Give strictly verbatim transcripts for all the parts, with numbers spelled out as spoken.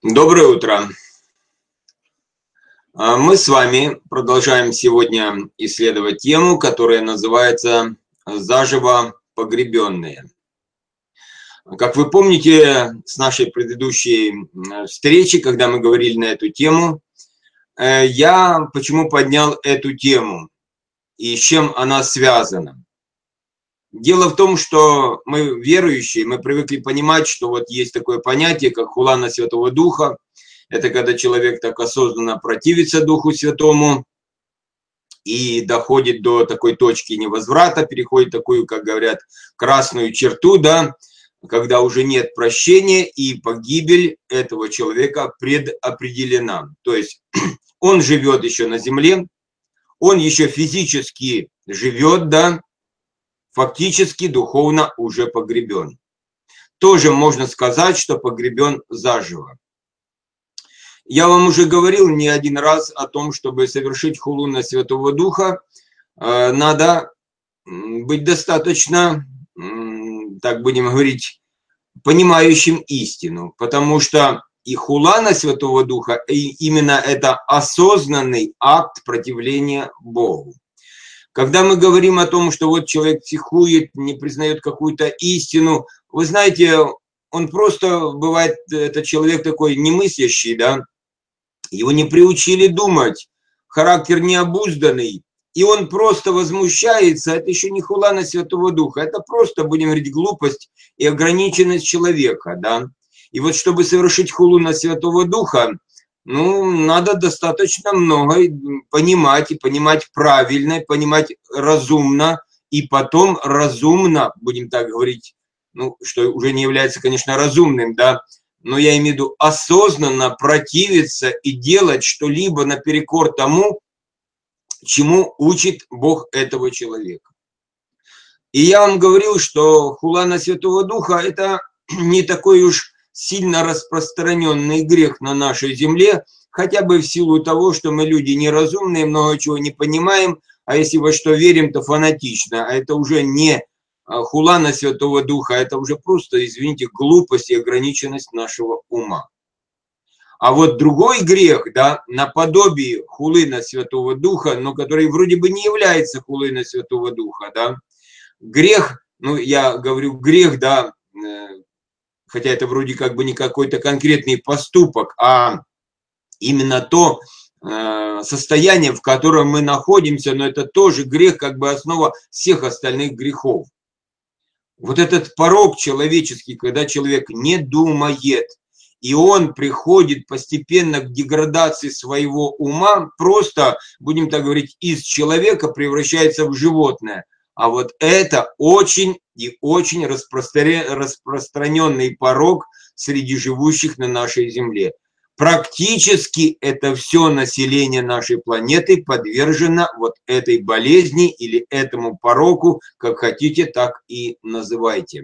Доброе утро. Мы с вами продолжаем сегодня исследовать тему, которая называется «Заживо погребенные». Как вы помните с нашей предыдущей встречи, когда мы говорили на эту тему, я почему поднял эту тему и с чем она связана. Дело в том, что мы верующие, мы привыкли понимать, что вот есть такое понятие, как хула на Святого Духа. Это когда человек так осознанно противится Духу Святому и доходит до такой точки невозврата, переходит такую, как говорят, красную черту, да, когда уже нет прощения и погибель этого человека предопределена. То есть он живет еще на земле, он еще физически живет, да, фактически духовно уже погребен. Тоже можно сказать, что погребен заживо. Я вам уже говорил не один раз о том, чтобы совершить хулу на Святого Духа, надо быть достаточно, так будем говорить, понимающим истину, потому что и хула на Святого Духа, и именно это осознанный акт противления Богу. Когда мы говорим о том, что вот человек психует, не признает какую-то истину, вы знаете, он просто бывает, это человек такой немыслящий, да, его не приучили думать, характер необузданный, и он просто возмущается, это еще не хула на Святого Духа, это просто, будем говорить, глупость и ограниченность человека, да. И вот чтобы совершить хулу на Святого Духа, ну, надо достаточно много понимать, и понимать правильно, понимать разумно, и потом разумно, будем так говорить, ну, что уже не является, конечно, разумным, да, но я имею в виду осознанно противиться и делать что-либо наперекор тому, чему учит Бог этого человека. И я вам говорил, что хула на Святого Духа – это не такой уж сильно распространенный грех на нашей земле, хотя бы в силу того, что мы люди неразумные, много чего не понимаем, а если во что верим, то фанатично, а это уже не хула на Святого Духа, это уже просто, извините, глупость и ограниченность нашего ума. А вот другой грех, да, наподобие хулы на Святого Духа, но который вроде бы не является хулой на Святого Духа, да, грех, ну я говорю грех, да, хотя это вроде как бы не какой-то конкретный поступок, а именно то э, состояние, в котором мы находимся, но это тоже грех, как бы основа всех остальных грехов. Вот этот порок человеческий, когда человек не думает, и он приходит постепенно к деградации своего ума, просто, будем так говорить, из человека превращается в животное. А вот это очень и очень распространенный порок среди живущих на нашей земле. Практически это все население нашей планеты подвержено вот этой болезни или этому пороку, как хотите, так и называйте.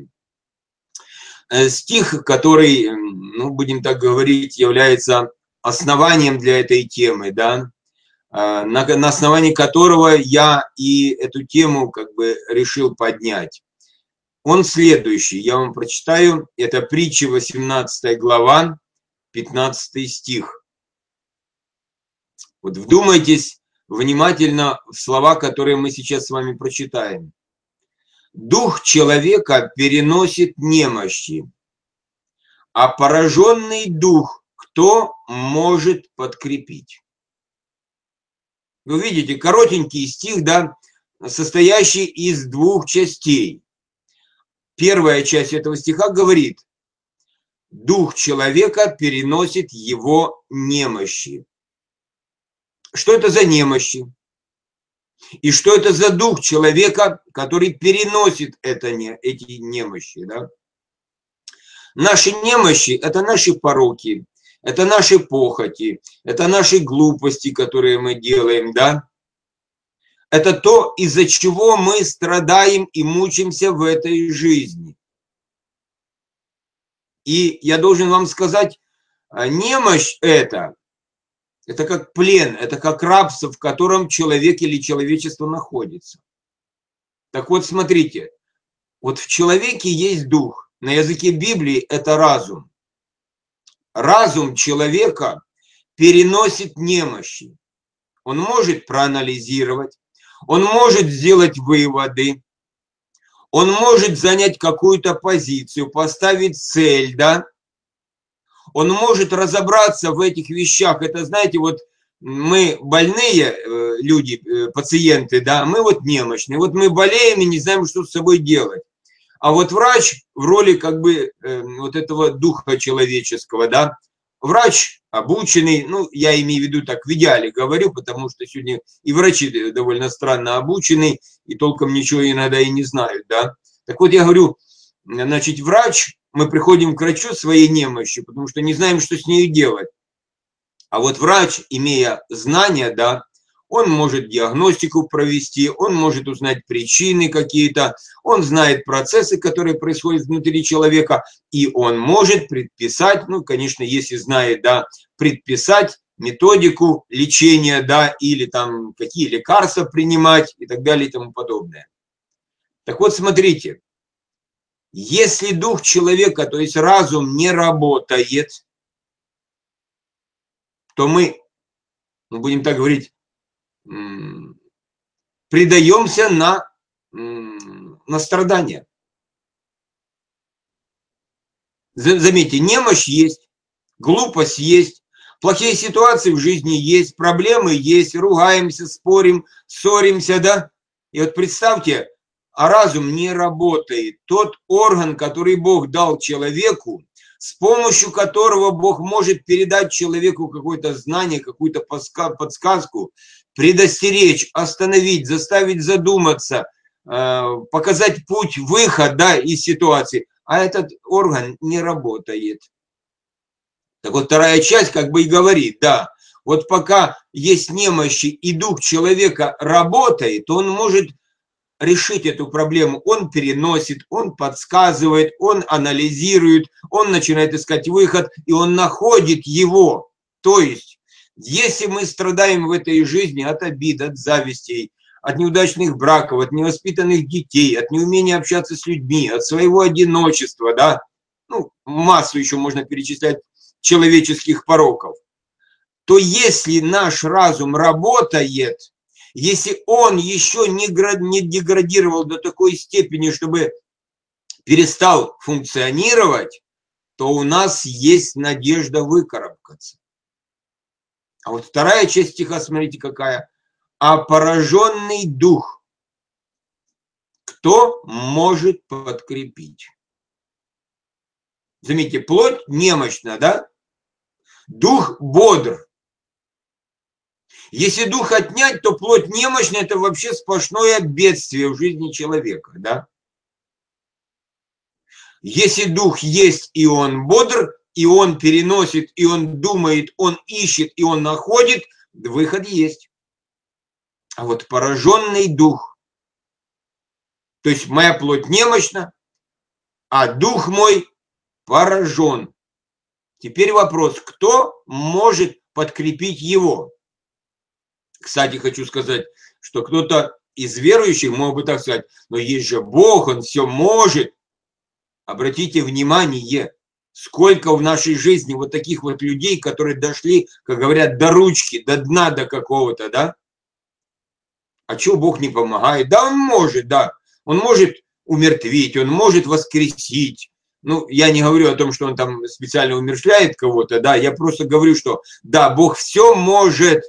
Стих, который, ну, будем так говорить, является основанием для этой темы, да, на, на основании которого я и эту тему как бы решил поднять. Он следующий, я вам прочитаю, это притча восемнадцатая глава, пятнадцатый стих. Вот вдумайтесь внимательно в слова, которые мы сейчас с вами прочитаем. Дух человека переносит немощи, а пораженный дух кто может подкрепить? Вы видите, коротенький стих, да, состоящий из двух частей. Первая часть этого стиха говорит: дух человека переносит его немощи. Что это за немощи? И что это за дух человека, который переносит это, эти немощи? Да? Наши немощи – это наши пороки, это наши похоти, это наши глупости, которые мы делаем, да? Это то, из-за чего мы страдаем и мучаемся в этой жизни. И я должен вам сказать, немощь это, это как плен, это как рабство, в котором человек или человечество находится. Так вот, смотрите, вот в человеке есть дух, на языке Библии это разум. разум человека переносит немощи. Он может проанализировать, он может сделать выводы, он может занять какую-то позицию, поставить цель, да. Он может разобраться в этих вещах. Это, знаете, вот мы больные люди, пациенты, да, мы вот немощные. Вот мы болеем и не знаем, что с собой делать. А вот врач в роли как бы вот этого духа человеческого, да, врач обученный, ну, я имею в виду так, в идеале говорю, потому что сегодня и врачи довольно странно обучены, и толком ничего иногда и не знают, да. Так вот я говорю, значит, врач, мы приходим к врачу своей немощью, потому что не знаем, что с ней делать. А вот врач, имея знания, да, он может диагностику провести, он может узнать причины какие-то, он знает процессы, которые происходят внутри человека, и он может предписать, ну, конечно, если знает, да, предписать методику лечения, да, или там какие лекарства принимать и так далее и тому подобное. Так вот, смотрите, если дух человека, то есть разум, не работает, то мы, ну, будем так говорить, предаемся на, на страдания. Заметьте, немощь есть, глупость есть, плохие ситуации в жизни есть, проблемы есть, ругаемся, спорим, ссоримся, да? И вот представьте, а разум не работает. Тот орган, который Бог дал человеку, с помощью которого Бог может передать человеку какое-то знание, какую-то подсказку, предостеречь, остановить, заставить задуматься, показать путь выхода из ситуации. А этот орган не работает. Так вот, вторая часть как бы и говорит, да, вот пока есть немощи и дух человека работает, то он может решить эту проблему. Он переносит, он подсказывает, он анализирует, он начинает искать выход, и он находит его. То есть, если мы страдаем в этой жизни от обид, от завистей, от неудачных браков, от невоспитанных детей, от неумения общаться с людьми, от своего одиночества, да, ну, массу еще можно перечислять человеческих пороков, то если наш разум работает, если он еще не деградировал до такой степени, чтобы перестал функционировать, то у нас есть надежда выкарабкаться. А вот вторая часть стиха, смотрите, какая. А пораженный дух, кто может подкрепить? Заметьте, плоть немощна, да? Дух бодр. Если дух отнять, то плоть немощная – это вообще сплошное бедствие в жизни человека, да? Если дух есть, и он бодр, и он переносит, и он думает, он ищет, и он находит, выход есть. А вот пораженный дух, то есть моя плоть немощна, а дух мой поражен. Теперь вопрос, кто может подкрепить его? Кстати, хочу сказать, что кто-то из верующих мог бы так сказать, но есть же Бог, Он все может. Обратите внимание, сколько в нашей жизни вот таких вот людей, которые дошли, как говорят, до ручки, до дна до какого-то, да? А что Бог не помогает? Да, Он может, да. Он может умертвить, Он может воскресить. Ну, я не говорю о том, что Он там специально умерщвляет кого-то, да. Я просто говорю, что да, Бог все может.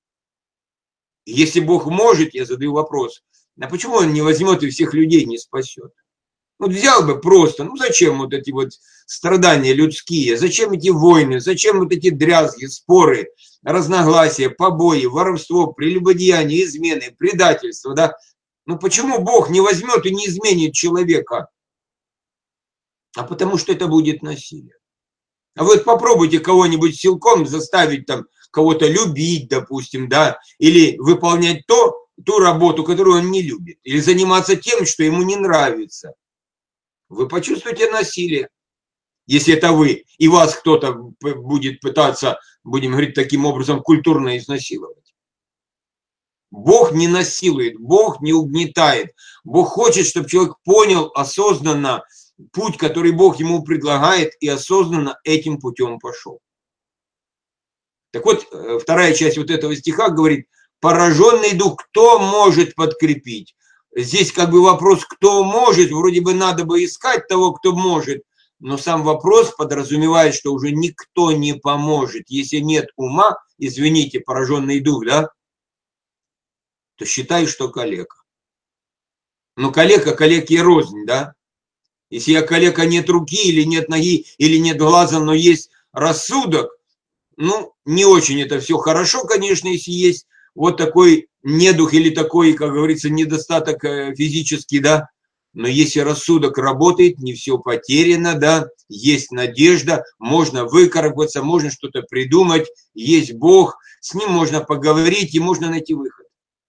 Если Бог может, я задаю вопрос, а почему Он не возьмет и всех людей не спасет? Вот взял бы просто, ну зачем вот эти вот страдания людские, зачем эти войны, зачем вот эти дрязги, споры, разногласия, побои, воровство, прелюбодеяние, измены, предательство, да? Ну почему Бог не возьмет и не изменит человека? А потому что это будет насилие. А вот попробуйте кого-нибудь силком заставить там кого-то любить, допустим, да, или выполнять то, ту работу, которую он не любит, или заниматься тем, что ему не нравится. Вы почувствуете насилие, если это вы, и вас кто-то будет пытаться, будем говорить таким образом, культурно изнасиловать. Бог не насилует, Бог не угнетает. Бог хочет, чтобы человек понял осознанно путь, который Бог ему предлагает, и осознанно этим путем пошел. Так вот, вторая часть вот этого стиха говорит: пораженный дух, кто может подкрепить? Здесь как бы вопрос, кто может, вроде бы надо бы искать того, кто может, но сам вопрос подразумевает, что уже никто не поможет. Если нет ума, извините, пораженный дух, да, то считай, что калека. Но калека, калеке рознь, да? Если я калека, нет руки, или нет ноги, или нет глаза, но есть рассудок, ну, не очень это все хорошо, конечно, если есть вот такой недух или такой, как говорится, недостаток физический, да, но если рассудок работает, не все потеряно, да, есть надежда, можно выкарабкаться, можно что-то придумать, есть Бог, с ним можно поговорить и можно найти выход.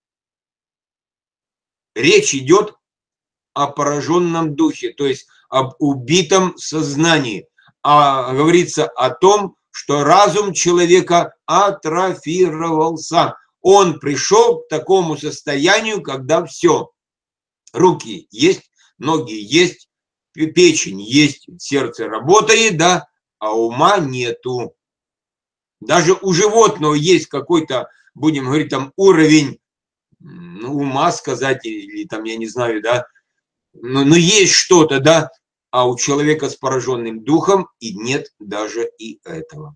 Речь идет о пораженном духе, то есть об убитом сознании, а говорится о том, что разум человека атрофировался. Он пришел к такому состоянию, когда все, руки есть, ноги есть, печень есть, сердце работает, да, а ума нету. Даже у животного есть какой-то, будем говорить, там уровень, ну, ума сказать, или там, я не знаю, да, но, но есть что-то, да, а у человека с пораженным духом и нет даже и этого.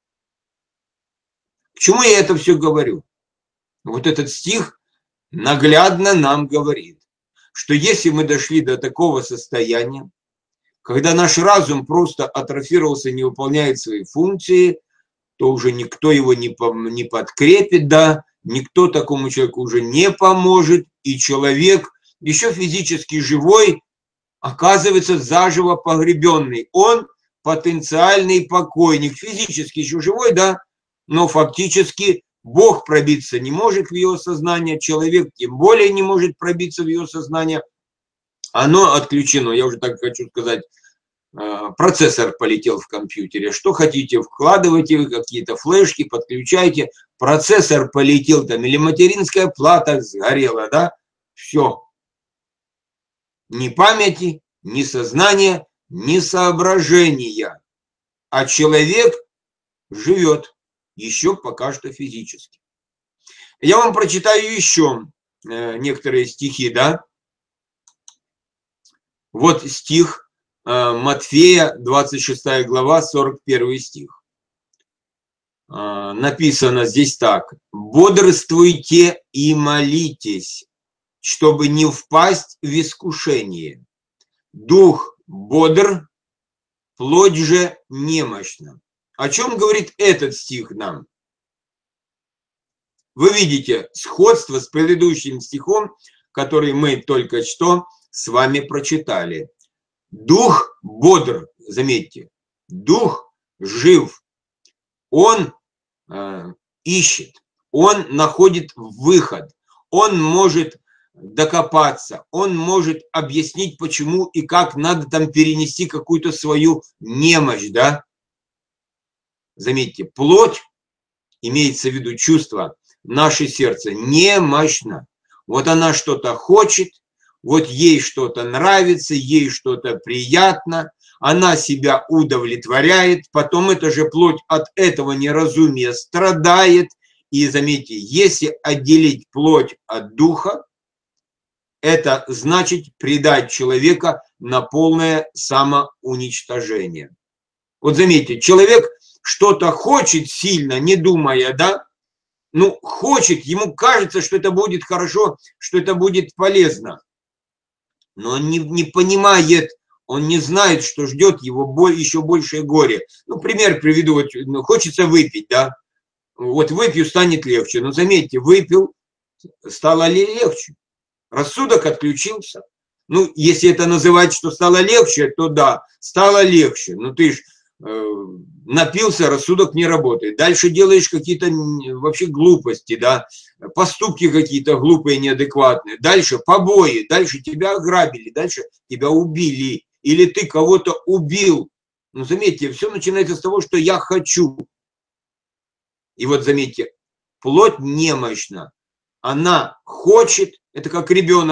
К чему я это все говорю? Вот этот стих наглядно нам говорит, что если мы дошли до такого состояния, когда наш разум просто атрофировался, не выполняет свои функции, то уже никто его не, не подкрепит, да, никто такому человеку уже не поможет, и человек, еще физически живой, оказывается заживо погребенный. Он потенциальный покойник, физически еще живой, да, но фактически Бог пробиться не может в его сознание, человек тем более не может пробиться в его сознание. Оно отключено, я уже так хочу сказать, процессор полетел в компьютере. Что хотите, вкладывайте вы какие-то флешки, подключайте. Процессор полетел там, или материнская плата сгорела, да, все. Ни памяти, ни сознания, ни соображения. А человек живет еще пока что физически. Я вам прочитаю еще некоторые стихи, да. Вот стих Матфея, двадцать шестая глава, сорок первый стих. Написано здесь так: «Бодрствуйте и молитесь, чтобы не впасть в искушение. Дух бодр, плоть же немощна». О чем говорит этот стих нам? Вы видите сходство с предыдущим стихом, который мы только что с вами прочитали. Дух бодр, заметьте, дух жив, он э, ищет, он находит выход, он может докопаться, он может объяснить, почему и как надо там перенести какую-то свою немощь, да? Заметьте, плоть, имеется в виду чувство, наше сердце немощно. Вот она что-то хочет, вот ей что-то нравится, ей что-то приятно, она себя удовлетворяет, потом эта же плоть от этого неразумия страдает. И заметьте, если отделить плоть от духа, это значит предать человека на полное самоуничтожение. Вот заметьте, человек что-то хочет сильно, не думая, да, ну, хочет, ему кажется, что это будет хорошо, что это будет полезно. Но он не, не понимает, он не знает, что ждет его боль, еще большее горе. Ну, пример приведу, вот, ну, хочется выпить, да, вот выпью, станет легче. Но заметьте, выпил, стало ли легче? Рассудок отключился. Ну, если это называть, что стало легче, то да, стало легче. Ну, ты ж э, напился, рассудок не работает. Дальше делаешь какие-то вообще глупости, да, поступки какие-то глупые, неадекватные. Дальше побои, дальше тебя ограбили, дальше тебя убили. Или ты кого-то убил. Ну, заметьте, все начинается с того, что я хочу. И вот заметьте, плоть немощна. Она хочет, это как ребенок, да,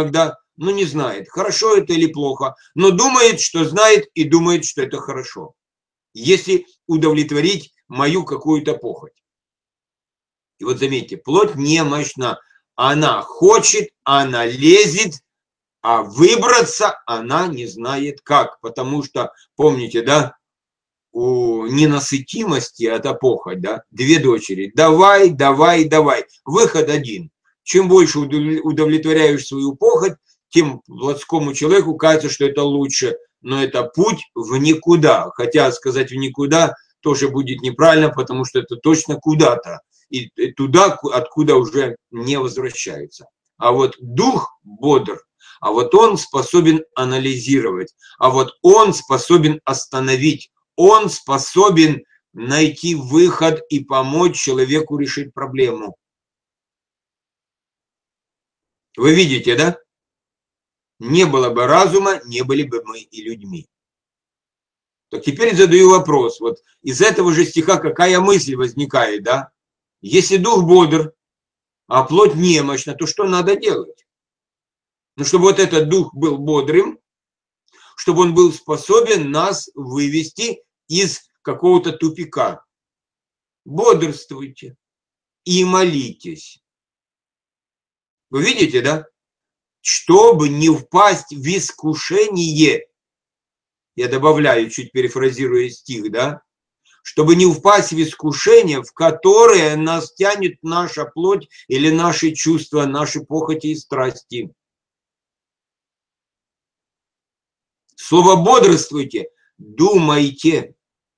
ну не знает, хорошо это или плохо, но думает, что знает и думает, что это хорошо, если удовлетворить мою какую-то похоть. И вот заметьте, плоть немощна, она хочет, она лезет, а выбраться она не знает как, потому что, помните, да, у ненасытимости, это похоть, да, две дочери, давай, давай, давай, выход один. Чем больше удовлетворяешь свою похоть, тем плотскому человеку кажется, что это лучше, но это путь в никуда, хотя сказать в никуда тоже будет неправильно, потому что это точно куда-то, и туда, откуда уже не возвращаются. А вот дух бодр, а вот он способен анализировать, а вот он способен остановить, он способен найти выход и помочь человеку решить проблему. Вы видите, да? Не было бы разума, не были бы мы и людьми. Так теперь задаю вопрос. Вот из этого же стиха какая мысль возникает, да? Если дух бодр, а плоть немощна, то что надо делать? Ну, чтобы вот этот дух был бодрым, чтобы он был способен нас вывести из какого-то тупика. Бодрствуйте и молитесь. Вы видите, да? Чтобы не впасть в искушение, я добавляю, чуть перефразируя стих, да? Чтобы не впасть в искушение, в которое нас тянет наша плоть или наши чувства, наши похоти и страсти. Слово «бодрствуйте», думайте.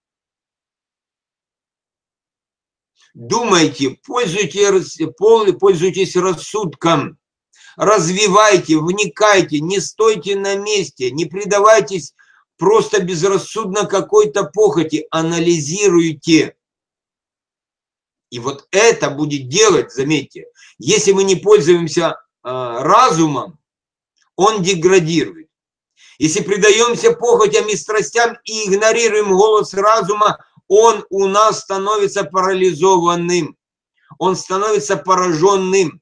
Думайте, пользуйтесь, пользуйтесь рассудком, развивайте, вникайте, не стойте на месте, не предавайтесь просто безрассудно какой-то похоти, анализируйте. И вот это будет делать, заметьте, если мы не пользуемся э, разумом, он деградирует. Если предаемся похотям и страстям и игнорируем голос разума, он у нас становится парализованным, он становится пораженным.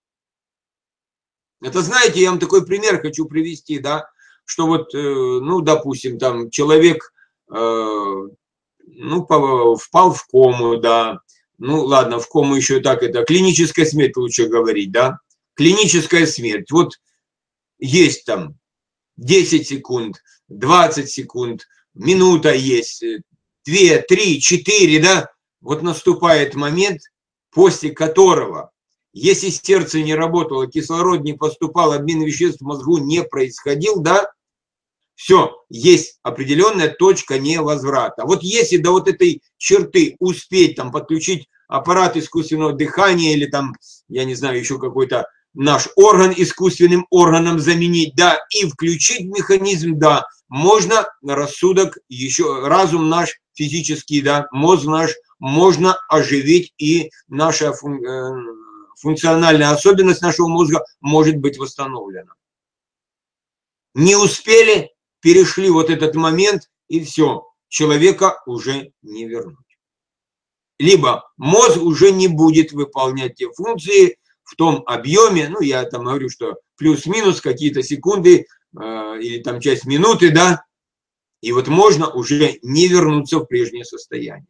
Это, знаете, я вам такой пример хочу привести, да, что вот, ну, допустим, там человек, ну, впал в кому, да, ну, ладно, в кому еще так, это клиническая смерть лучше говорить, да, клиническая смерть, вот есть там десять секунд, двадцать секунд, минута есть, две, три, четыре, да, вот наступает момент, после которого, если сердце не работало, кислород не поступал, обмен веществ в мозгу не происходил, да, все, есть определенная точка невозврата. Вот если до вот этой черты успеть там подключить аппарат искусственного дыхания или там, я не знаю, еще какой-то наш орган искусственным органом заменить, да, и включить механизм, да, можно рассудок, еще разум наш физический, да, мозг наш можно оживить, и наша функциональная особенность нашего мозга может быть восстановлена. Не успели, перешли вот этот момент, и все, человека уже не вернуть. Либо мозг уже не будет выполнять те функции в том объеме, ну, я там говорю, что плюс-минус какие-то секунды э, или там часть минуты, да, и вот можно уже не вернуться в прежнее состояние.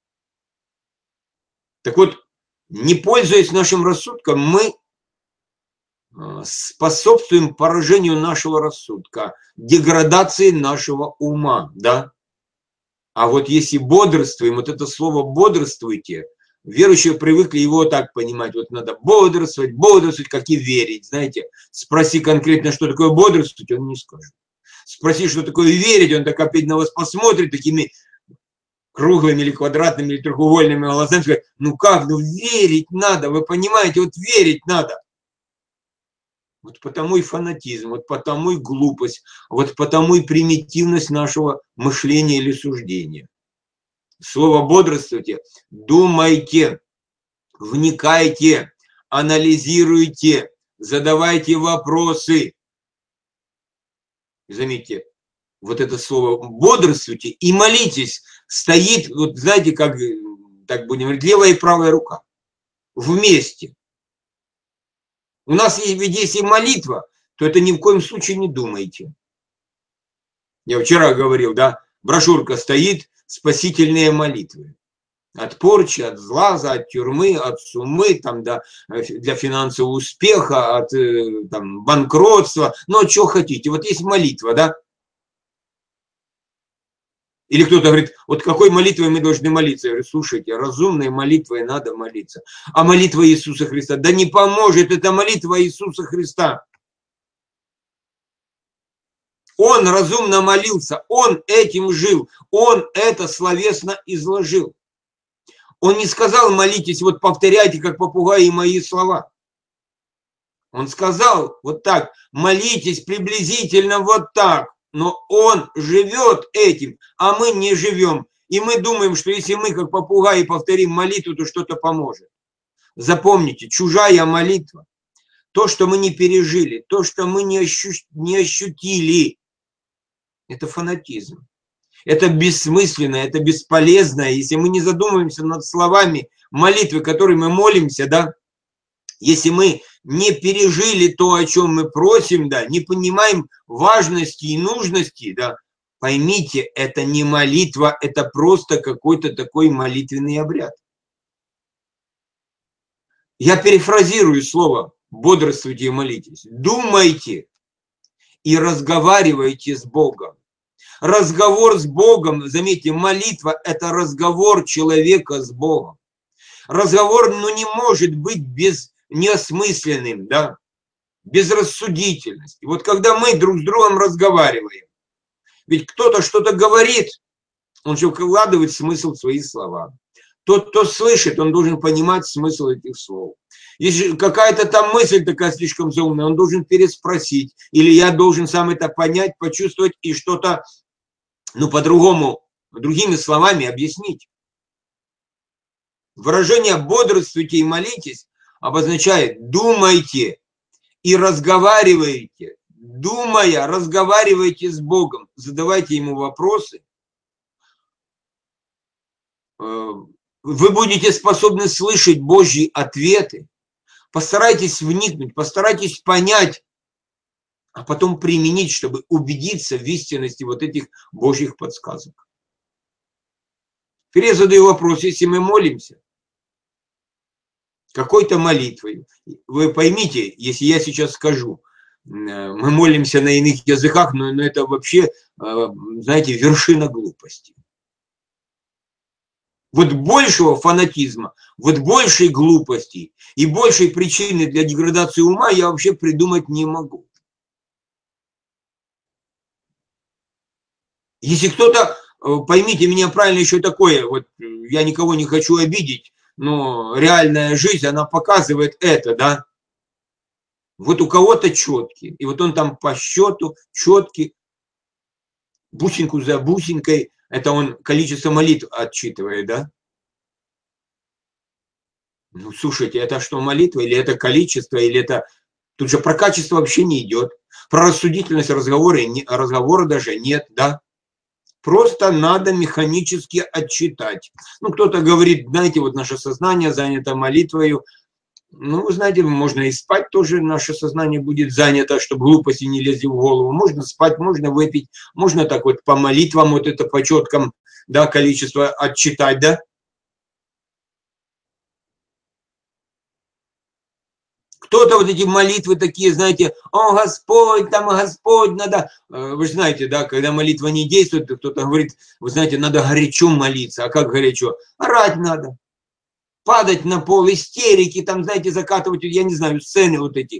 Так вот, не пользуясь нашим рассудком, мы способствуем поражению нашего рассудка, деградации нашего ума, да. А вот если бодрствуем, вот это слово «бодрствуйте», верующие привыкли его так понимать, вот надо бодрствовать, бодрствовать, как и верить, знаете. Спроси конкретно, что такое бодрствовать, он не скажет. Спроси, что такое верить, он так опять на вас посмотрит такими круглыми или квадратными или треугольными глазами, скажет, ну как, ну верить надо, вы понимаете, вот верить надо. Вот потому и фанатизм, вот потому и глупость, вот потому и примитивность нашего мышления или суждения. Слово «бодрствуйте», думайте, вникайте, анализируйте, задавайте вопросы. Заметьте, вот это слово «бодрствуйте» и молитесь стоит, вот знаете, как, так будем говорить, левая и правая рука вместе. У нас ведь есть и молитва, то это ни в коем случае не думайте. Я вчера говорил, да, брошюрка стоит «Спасительные молитвы». От порчи, от злаза, от тюрьмы, от сумы, там, да, для финансового успеха, от там, банкротства. Ну, что хотите. Вот есть молитва, да? Или кто-то говорит, вот какой молитвой мы должны молиться? Я говорю, слушайте, разумной молитвой надо молиться. А молитва Иисуса Христа? Да не поможет, это молитва Иисуса Христа. Он разумно молился, он этим жил, он это словесно изложил. Он не сказал, молитесь, вот повторяйте, как попугаи, мои слова. Он сказал вот так, молитесь приблизительно вот так. Но он живет этим, а мы не живем. И мы думаем, что если мы, как попугаи, повторим молитву, то что-то поможет. Запомните, чужая молитва, то, что мы не пережили, то, что мы не, ощу... не ощутили, это фанатизм. Это бессмысленно, это бесполезно. Если мы не задумываемся над словами молитвы, которой мы молимся, да, если мы не пережили то, о чем мы просим, да, не понимаем важности и нужности, да, поймите, это не молитва, это просто какой-то такой молитвенный обряд. Я перефразирую слово «бодрствуйте и молитесь». Думайте и разговаривайте с Богом. Разговор с Богом, заметьте, молитва – это разговор человека с Богом. Разговор, ну, не может быть без неосмысленным, да, без рассудительности. Вот когда мы друг с другом разговариваем, ведь кто-то что-то говорит, он же вкладывает смысл в свои слова. Тот, кто слышит, он должен понимать смысл этих слов. Если какая-то там мысль такая слишком заумная, он должен переспросить, или я должен сам это понять, почувствовать и что-то, ну, по-другому, другими словами объяснить. Выражение «бодрствуйте и молитесь» обозначает «думайте и разговаривайте». Думая, разговаривайте с Богом, задавайте Ему вопросы. Вы будете способны слышать Божьи ответы. Постарайтесь вникнуть, постарайтесь понять, а потом применить, чтобы убедиться в истинности вот этих Божьих подсказок. Теперь я задаю вопрос, если мы молимся какой-то молитвой, вы поймите, если я сейчас скажу, мы молимся на иных языках, но, но это вообще, знаете, вершина глупости. Вот большего фанатизма, вот большей глупости и большей причины для деградации ума я вообще придумать не могу. Если кто-то, поймите меня правильно, еще такое, вот я никого не хочу обидеть, но реальная жизнь, она показывает это, да. Вот у кого-то четкий, и вот он там по счету четкий, бусинку за бусинкой, это он количество молитв отчитывает, да. Ну, слушайте, это что, молитва, или это количество, или это... Тут же про качество вообще не идет. Про рассудительность разговора, разговора даже нет, да. Просто надо механически отчитать. Ну, кто-то говорит, знаете, вот наше сознание занято молитвою. Ну, вы знаете, можно и спать тоже, наше сознание будет занято, чтобы глупости не лезли в голову. Можно спать, можно выпить, можно так вот по молитвам, вот это по четкам, да, количество отчитать, да. Кто-то вот эти молитвы такие, знаете, о, Господь, там, Господь, надо... Вы же знаете, да, когда молитва не действует, кто-то говорит, вы знаете, надо горячо молиться. А как горячо? Орать надо. Падать на пол, истерики, там, знаете, закатывать, я не знаю, сцены вот эти.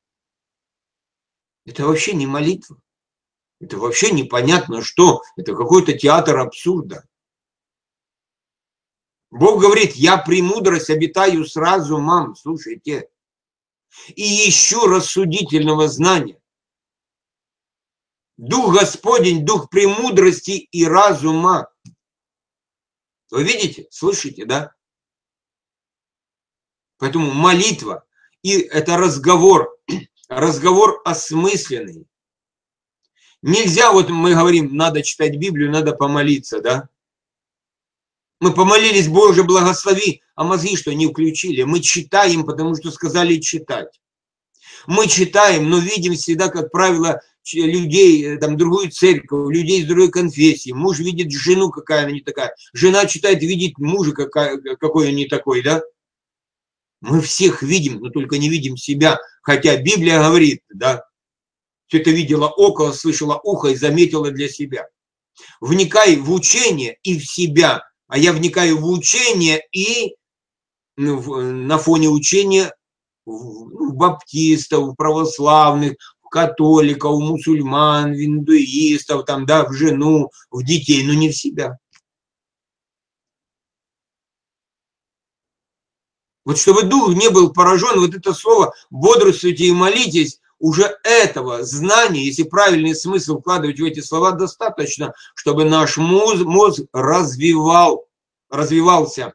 Это вообще не молитва. Это вообще непонятно что. Это какой-то театр абсурда. Бог говорит, я премудрость обитаю с разумом, слушайте. И ищу рассудительного знания. Дух Господень, дух премудрости и разума. Вы видите, слышите, да? Поэтому молитва, и это разговор, разговор осмысленный. Нельзя, вот мы говорим, надо читать Библию, надо помолиться, да? Мы помолились, Боже, благослови, а мозги что, не включили? Мы читаем, потому что сказали читать. Мы читаем, но видим всегда, как правило, людей, там, другую церковь, людей из другой конфессии. Муж видит жену, какая она не такая. Жена читает, видит мужа, какая, какой он не такой, да? Мы всех видим, но только не видим себя. Хотя Библия говорит, да, все это видела око, слышала ухо и заметила для себя. Вникай в учение и в себя. А я вникаю в учение и ну, на фоне учения в баптистов, в православных, в католиков, в мусульман, в индуистов, там, да, в жену, в детей, но не в себя. Вот чтобы дух не был поражен, вот это слово «бодрствуйте и молитесь», уже этого знания, если правильный смысл вкладывать в эти слова, достаточно, чтобы наш мозг, мозг развивал, развивался.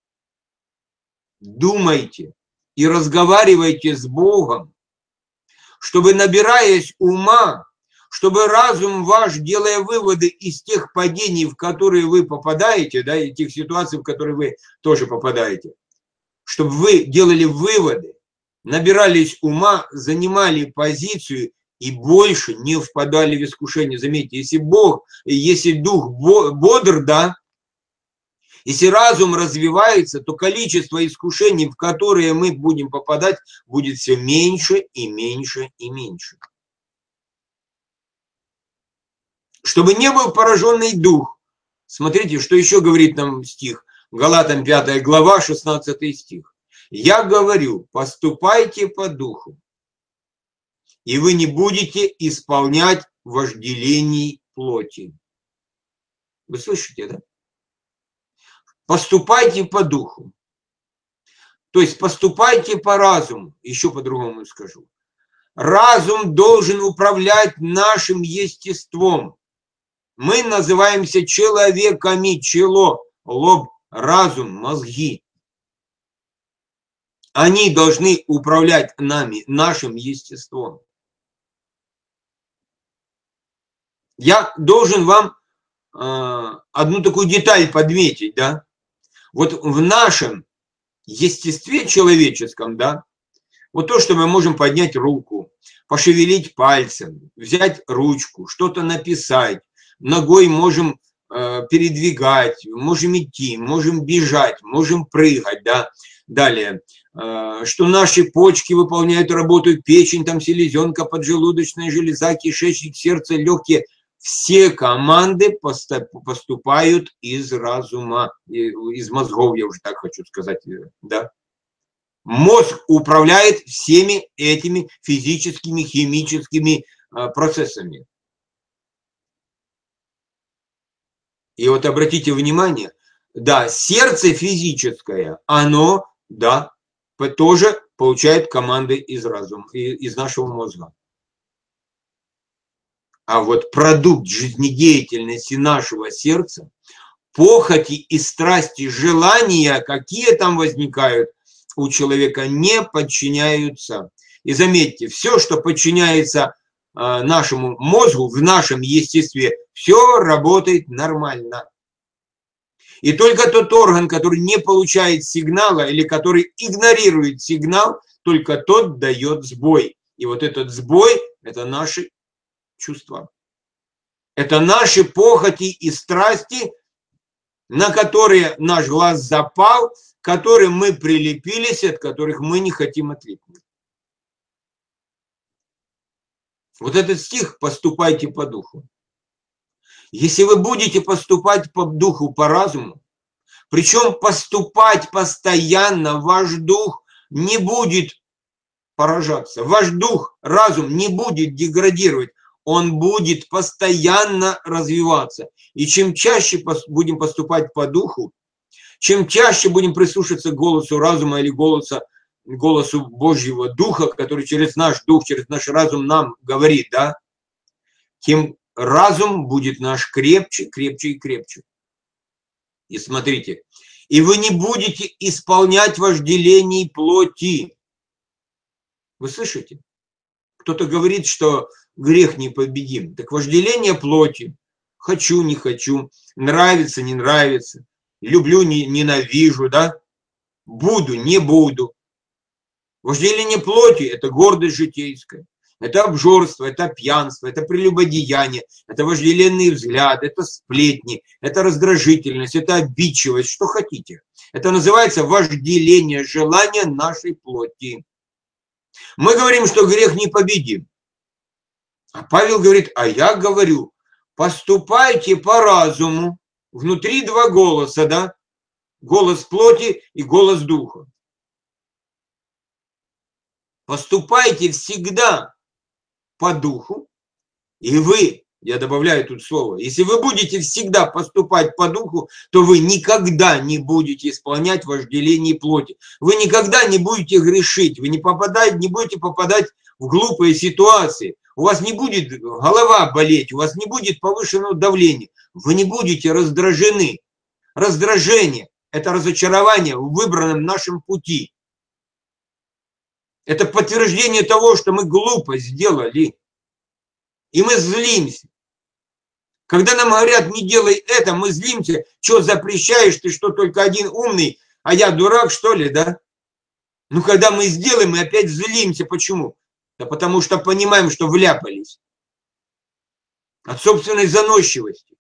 Думайте и разговаривайте с Богом, чтобы, набираясь ума, чтобы разум ваш, делая выводы из тех падений, в которые вы попадаете, да, и тех ситуаций, в которые вы тоже попадаете, чтобы вы делали выводы, набирались ума, занимали позицию и больше не впадали в искушение. Заметьте, если Бог, если дух бодр, да, если разум развивается, то количество искушений, в которые мы будем попадать, будет все меньше и меньше и меньше. Чтобы не был пораженный дух. Смотрите, что еще говорит нам стих. Галатам пятая глава, шестнадцатый стих. «Я говорю, поступайте по духу, и вы не будете исполнять вожделений плоти». Вы слышите, да? Поступайте по духу. То есть поступайте по разуму. Еще по-другому скажу. Разум должен управлять нашим естеством. Мы называемся человеками. Чело, лоб, разум, мозги. Они должны управлять нами, нашим естеством. Я должен вам э, одну такую деталь подметить, да? Вот в нашем естестве человеческом, да, вот то, что мы можем поднять руку, пошевелить пальцем, взять ручку, что-то написать, ногой можем э, передвигать, можем идти, можем бежать, можем прыгать, да. Далее, э, что наши почки выполняют работу, печень, там селезенка, поджелудочная железа, кишечник, сердце, легкие. Все команды поступают из разума, из мозгов, я уже так хочу сказать, да. Мозг управляет всеми этими физическими, химическими процессами. И вот обратите внимание, да, сердце физическое, оно, да, тоже получает команды из разума, из нашего мозга. А вот продукт жизнедеятельности нашего сердца, похоти и страсти, желания, какие там возникают у человека, не подчиняются. И заметьте, все, что подчиняется нашему мозгу, в нашем естестве, все работает нормально. И только тот орган, который не получает сигнала или который игнорирует сигнал, только тот дает сбой. И вот этот сбой – это наши чувства. Это наши похоти и страсти, на которые наш глаз запал, к которым мы прилепились, от которых мы не хотим отлипнуть. Вот этот стих «поступайте по духу». Если вы будете поступать по духу, по разуму, причем поступать постоянно, ваш дух не будет поражаться, ваш дух, разум не будет деградировать, он будет постоянно развиваться. И чем чаще будем поступать по духу, чем чаще будем прислушаться к голосу разума или голоса, голосу Божьего Духа, который через наш дух, через наш разум нам говорит, да, тем разум будет наш крепче, крепче и крепче. И смотрите, и вы не будете исполнять вожделений плоти. Вы слышите? Кто-то говорит, что грех непобедим. Так вожделение плоти. Хочу, не хочу. Нравится, не нравится. Люблю, не, ненавижу, да? Буду, не буду. Вожделение плоти – это гордость житейская, это обжорство, это пьянство, это прелюбодеяние, это вожделенный взгляд, это сплетни, это раздражительность, это обидчивость, что хотите. Это называется вожделение, желание нашей плоти. Мы говорим, что грех непобедим. А Павел говорит, а я говорю, поступайте по разуму. Внутри два голоса, да? Голос плоти и голос духа. Поступайте всегда по духу, и вы, я добавляю тут слово, если вы будете всегда поступать по духу, то вы никогда не будете исполнять вожделение плоти. Вы никогда не будете грешить, вы не, попадаете, не будете попадать в глупые ситуации. У вас не будет голова болеть, у вас не будет повышенного давления, вы не будете раздражены. Раздражение – это разочарование в выбранном нашем пути. Это подтверждение того, что мы глупо сделали. И мы злимся. Когда нам говорят, не делай это, мы злимся. Что запрещаешь, ты что, только один умный, а я дурак, что ли, да? Ну, когда мы сделаем, мы опять злимся. Почему? Да потому что понимаем, что вляпались. От собственной заносчивости.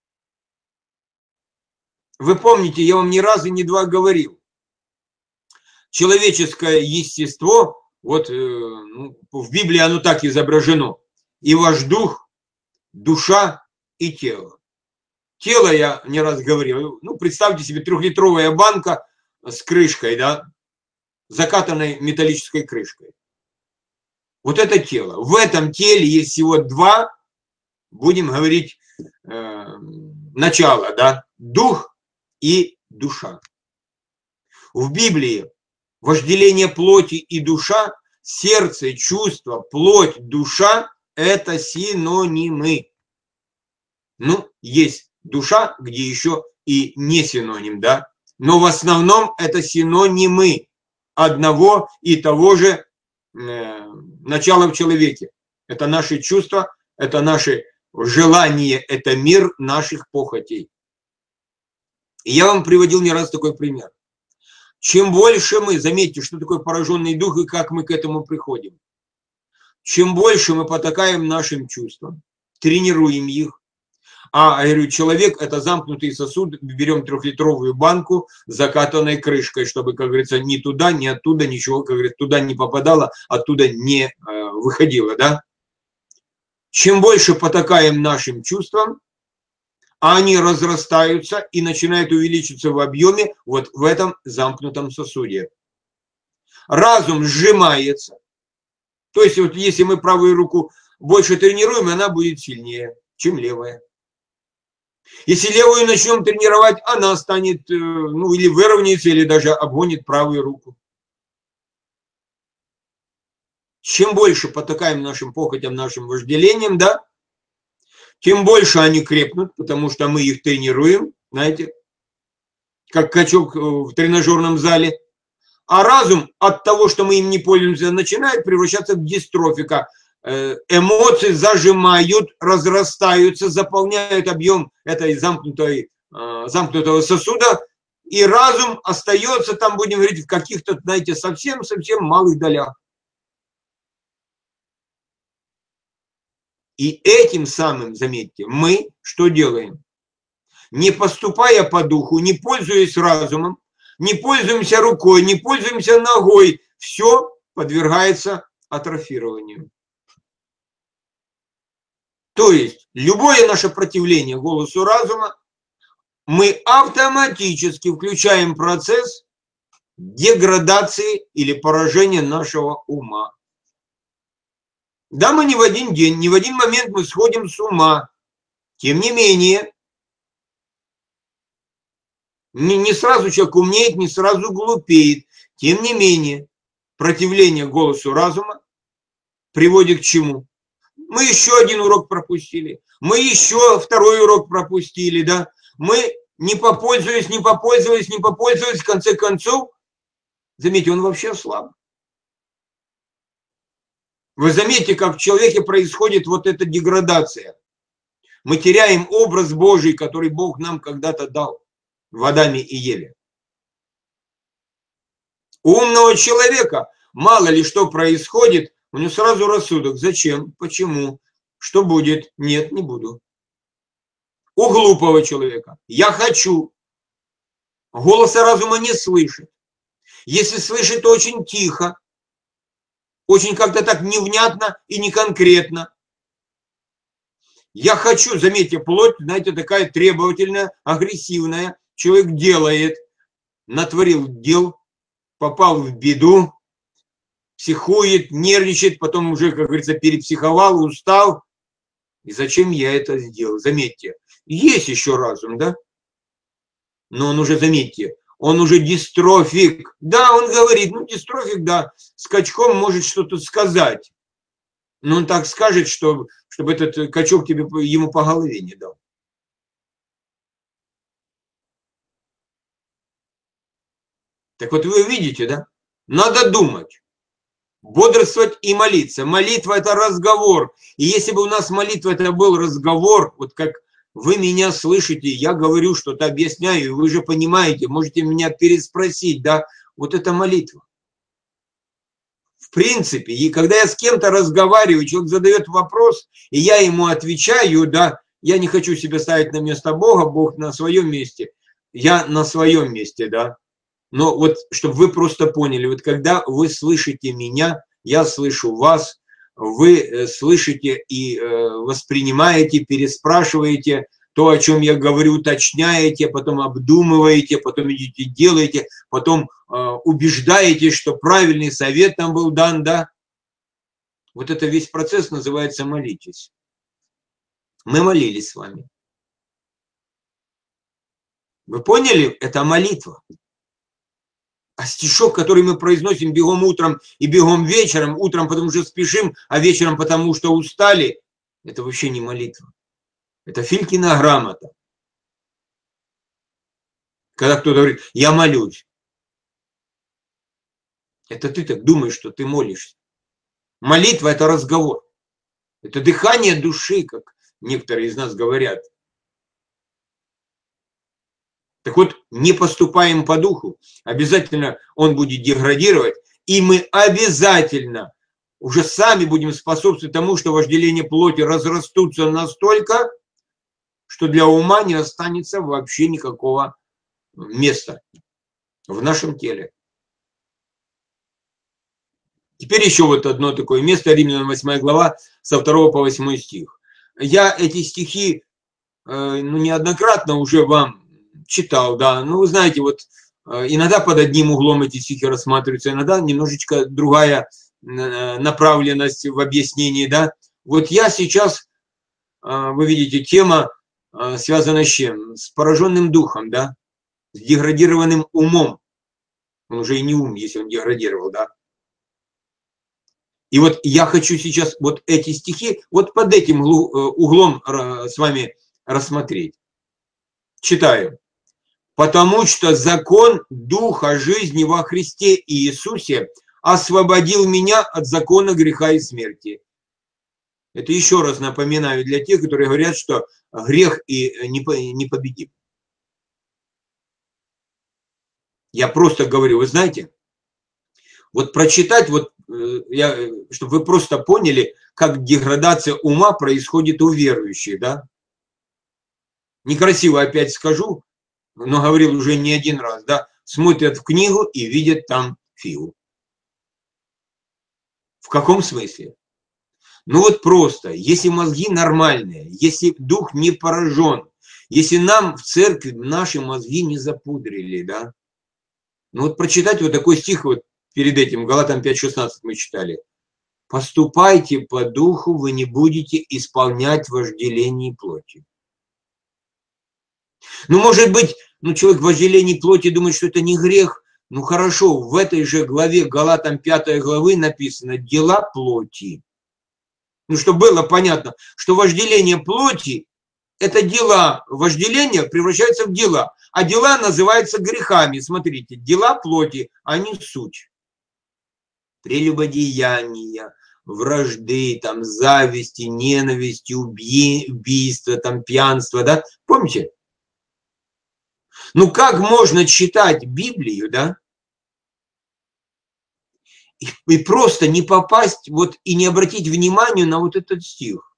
Вы помните, я вам ни разу, ни два говорил. Человеческое естество, вот э, ну, в Библии оно так изображено. И ваш дух, душа и тело. Тело, я не раз говорил, ну, представьте себе трехлитровая банка с крышкой, да, закатанной металлической крышкой. Вот это тело. В этом теле есть всего два, будем говорить, э, начала, да, дух и душа. В Библии вожделение плоти и душа, сердце, чувство, плоть, душа – это синонимы. Ну, есть душа, где еще и не синоним, да? Но в основном это синонимы одного и того же э, начала в человеке. Это наши чувства, это наши желания, это мир наших похотей. И я вам приводил не раз такой пример. Чем больше мы, заметьте, что такое пораженный дух и как мы к этому приходим. Чем больше мы потакаем нашим чувствам, тренируем их. А, я говорю, человек – это замкнутый сосуд, берем трехлитровую банку с закатанной крышкой, чтобы, как говорится, ни туда, ни оттуда ничего, как говорится, туда не попадало, оттуда не э, выходило, да? Чем больше потакаем нашим чувствам, а они разрастаются и начинают увеличиваться в объеме вот в этом замкнутом сосуде. Разум сжимается. То есть вот если мы правую руку больше тренируем, она будет сильнее, чем левая. Если левую начнем тренировать, она станет, ну, или выровняется, или даже обгонит правую руку. Чем больше потакаем нашим похотям, нашим вожделением, да, тем больше они крепнут, потому что мы их тренируем, знаете, как качок в тренажерном зале. А разум от того, что мы им не пользуемся, начинает превращаться в дистрофика. Эмоции зажимают, разрастаются, заполняют объем этой замкнутой, замкнутого сосуда, и разум остается там, будем говорить, в каких-то, знаете, совсем-совсем малых долях. И этим самым, заметьте, мы что делаем? Не поступая по духу, не пользуясь разумом, не пользуемся рукой, не пользуемся ногой, все подвергается атрофированию. То есть любое наше противление голосу разума, мы автоматически включаем процесс деградации или поражения нашего ума. Да, мы не в один день, не в один момент мы сходим с ума. Тем не менее, не, не сразу человек умнеет, не сразу глупеет. Тем не менее, противление голосу разума приводит к чему? Мы еще один урок пропустили, мы еще второй урок пропустили, да? Мы не попользовались, не попользовались, не попользовались, в конце концов, заметьте, он вообще слаб. Вы заметите, как в человеке происходит вот эта деградация. Мы теряем образ Божий, который Бог нам когда-то дал в Адаме и Еве. У умного человека мало ли что происходит, у него сразу рассудок. Зачем? Почему? Что будет? Нет, не буду. У глупого человека. Я хочу. Голоса разума не слышит. Если слышит, то очень тихо. Очень как-то так невнятно и не конкретно. Я хочу, заметьте, плоть, знаете, такая требовательная, агрессивная. Человек делает, натворил дел, попал в беду, психует, нервничает, потом уже, как говорится, перепсиховал, устал. И зачем я это сделал? Заметьте, есть еще разум, да? Но он уже, заметьте, он уже дистрофик. Да, он говорит, ну дистрофик, да, скачком может что-то сказать. Но он так скажет, что, чтобы этот качок тебе, ему по голове не дал. Так вот вы видите, да? Надо думать, бодрствовать и молиться. Молитва – это разговор. И если бы у нас молитва – это был разговор, вот как вы меня слышите, я говорю, что-то объясняю, и вы же понимаете, можете меня переспросить, да? Вот это молитва. В принципе, и когда я с кем-то разговариваю, человек задает вопрос, и я ему отвечаю, да, я не хочу себя ставить на место Бога, Бог на своем месте, я на своем месте, да. Но вот, чтобы вы просто поняли, вот когда вы слышите меня, я слышу вас, вы слышите и воспринимаете, переспрашиваете то, о чем я говорю, уточняете, потом обдумываете, потом идете, делаете, потом э, убеждаетесь, что правильный совет там был дан, да. Вот это весь процесс называется молитесь. Мы молились с вами. Вы поняли? Это молитва. А стишок, который мы произносим бегом утром и бегом вечером, утром потому что спешим, а вечером потому что устали, это вообще не молитва. Это Филькина грамота. Когда кто-то говорит, я молюсь. Это ты так думаешь, что ты молишься. Молитва – это разговор. Это дыхание души, как некоторые из нас говорят. Так вот, не поступаем по духу, обязательно он будет деградировать, и мы обязательно уже сами будем способствовать тому, что вожделения плоти разрастутся настолько, что для ума не останется вообще никакого места в нашем теле. Теперь еще вот одно такое место, Римлянам восьмая глава, со второго по восьмой стих. Я эти стихи э, ну, неоднократно уже вам читал, да, ну, вы знаете, вот э, иногда под одним углом эти стихи рассматриваются, иногда немножечко другая э, направленность в объяснении, да. Вот я сейчас, э, вы видите, тема э, связана с чем? С пораженным духом, да, с деградированным умом. Он уже и не ум, если он деградировал, да. И вот я хочу сейчас вот эти стихи вот под этим углом с вами рассмотреть. Читаю. «Потому что закон Духа жизни во Христе Иисусе освободил меня от закона греха и смерти». Это еще раз напоминаю для тех, которые говорят, что грех и непобедим. Я просто говорю, вы знаете, вот прочитать, вот, я, чтобы вы просто поняли, как деградация ума происходит у верующих, да? Некрасиво опять скажу, но говорил уже не один раз, да? Смотрят в книгу и видят там фигу. В каком смысле? Ну вот просто, если мозги нормальные, если дух не поражен, если нам в церкви наши мозги не запудрили, да? Ну вот прочитать вот такой стих вот, перед этим, Галатам пять шестнадцать мы читали. «Поступайте по духу, вы не будете исполнять вожделение плоти». Ну, может быть, ну, человек в вожделении плоти думает, что это не грех. Ну, хорошо, в этой же главе, Галатам пятой главы написано «дела плоти». Ну, чтобы было понятно, что вожделение плоти – это дела. Вожделение превращается в дела. А дела называются грехами. Смотрите, дела плоти, они суть. Прелюбодеяния, вражды, там, зависти, ненависти, уби, убийства, там, пьянства, да? Помните? Ну, как можно читать Библию, да? и просто не попасть вот и не обратить внимания на вот этот стих.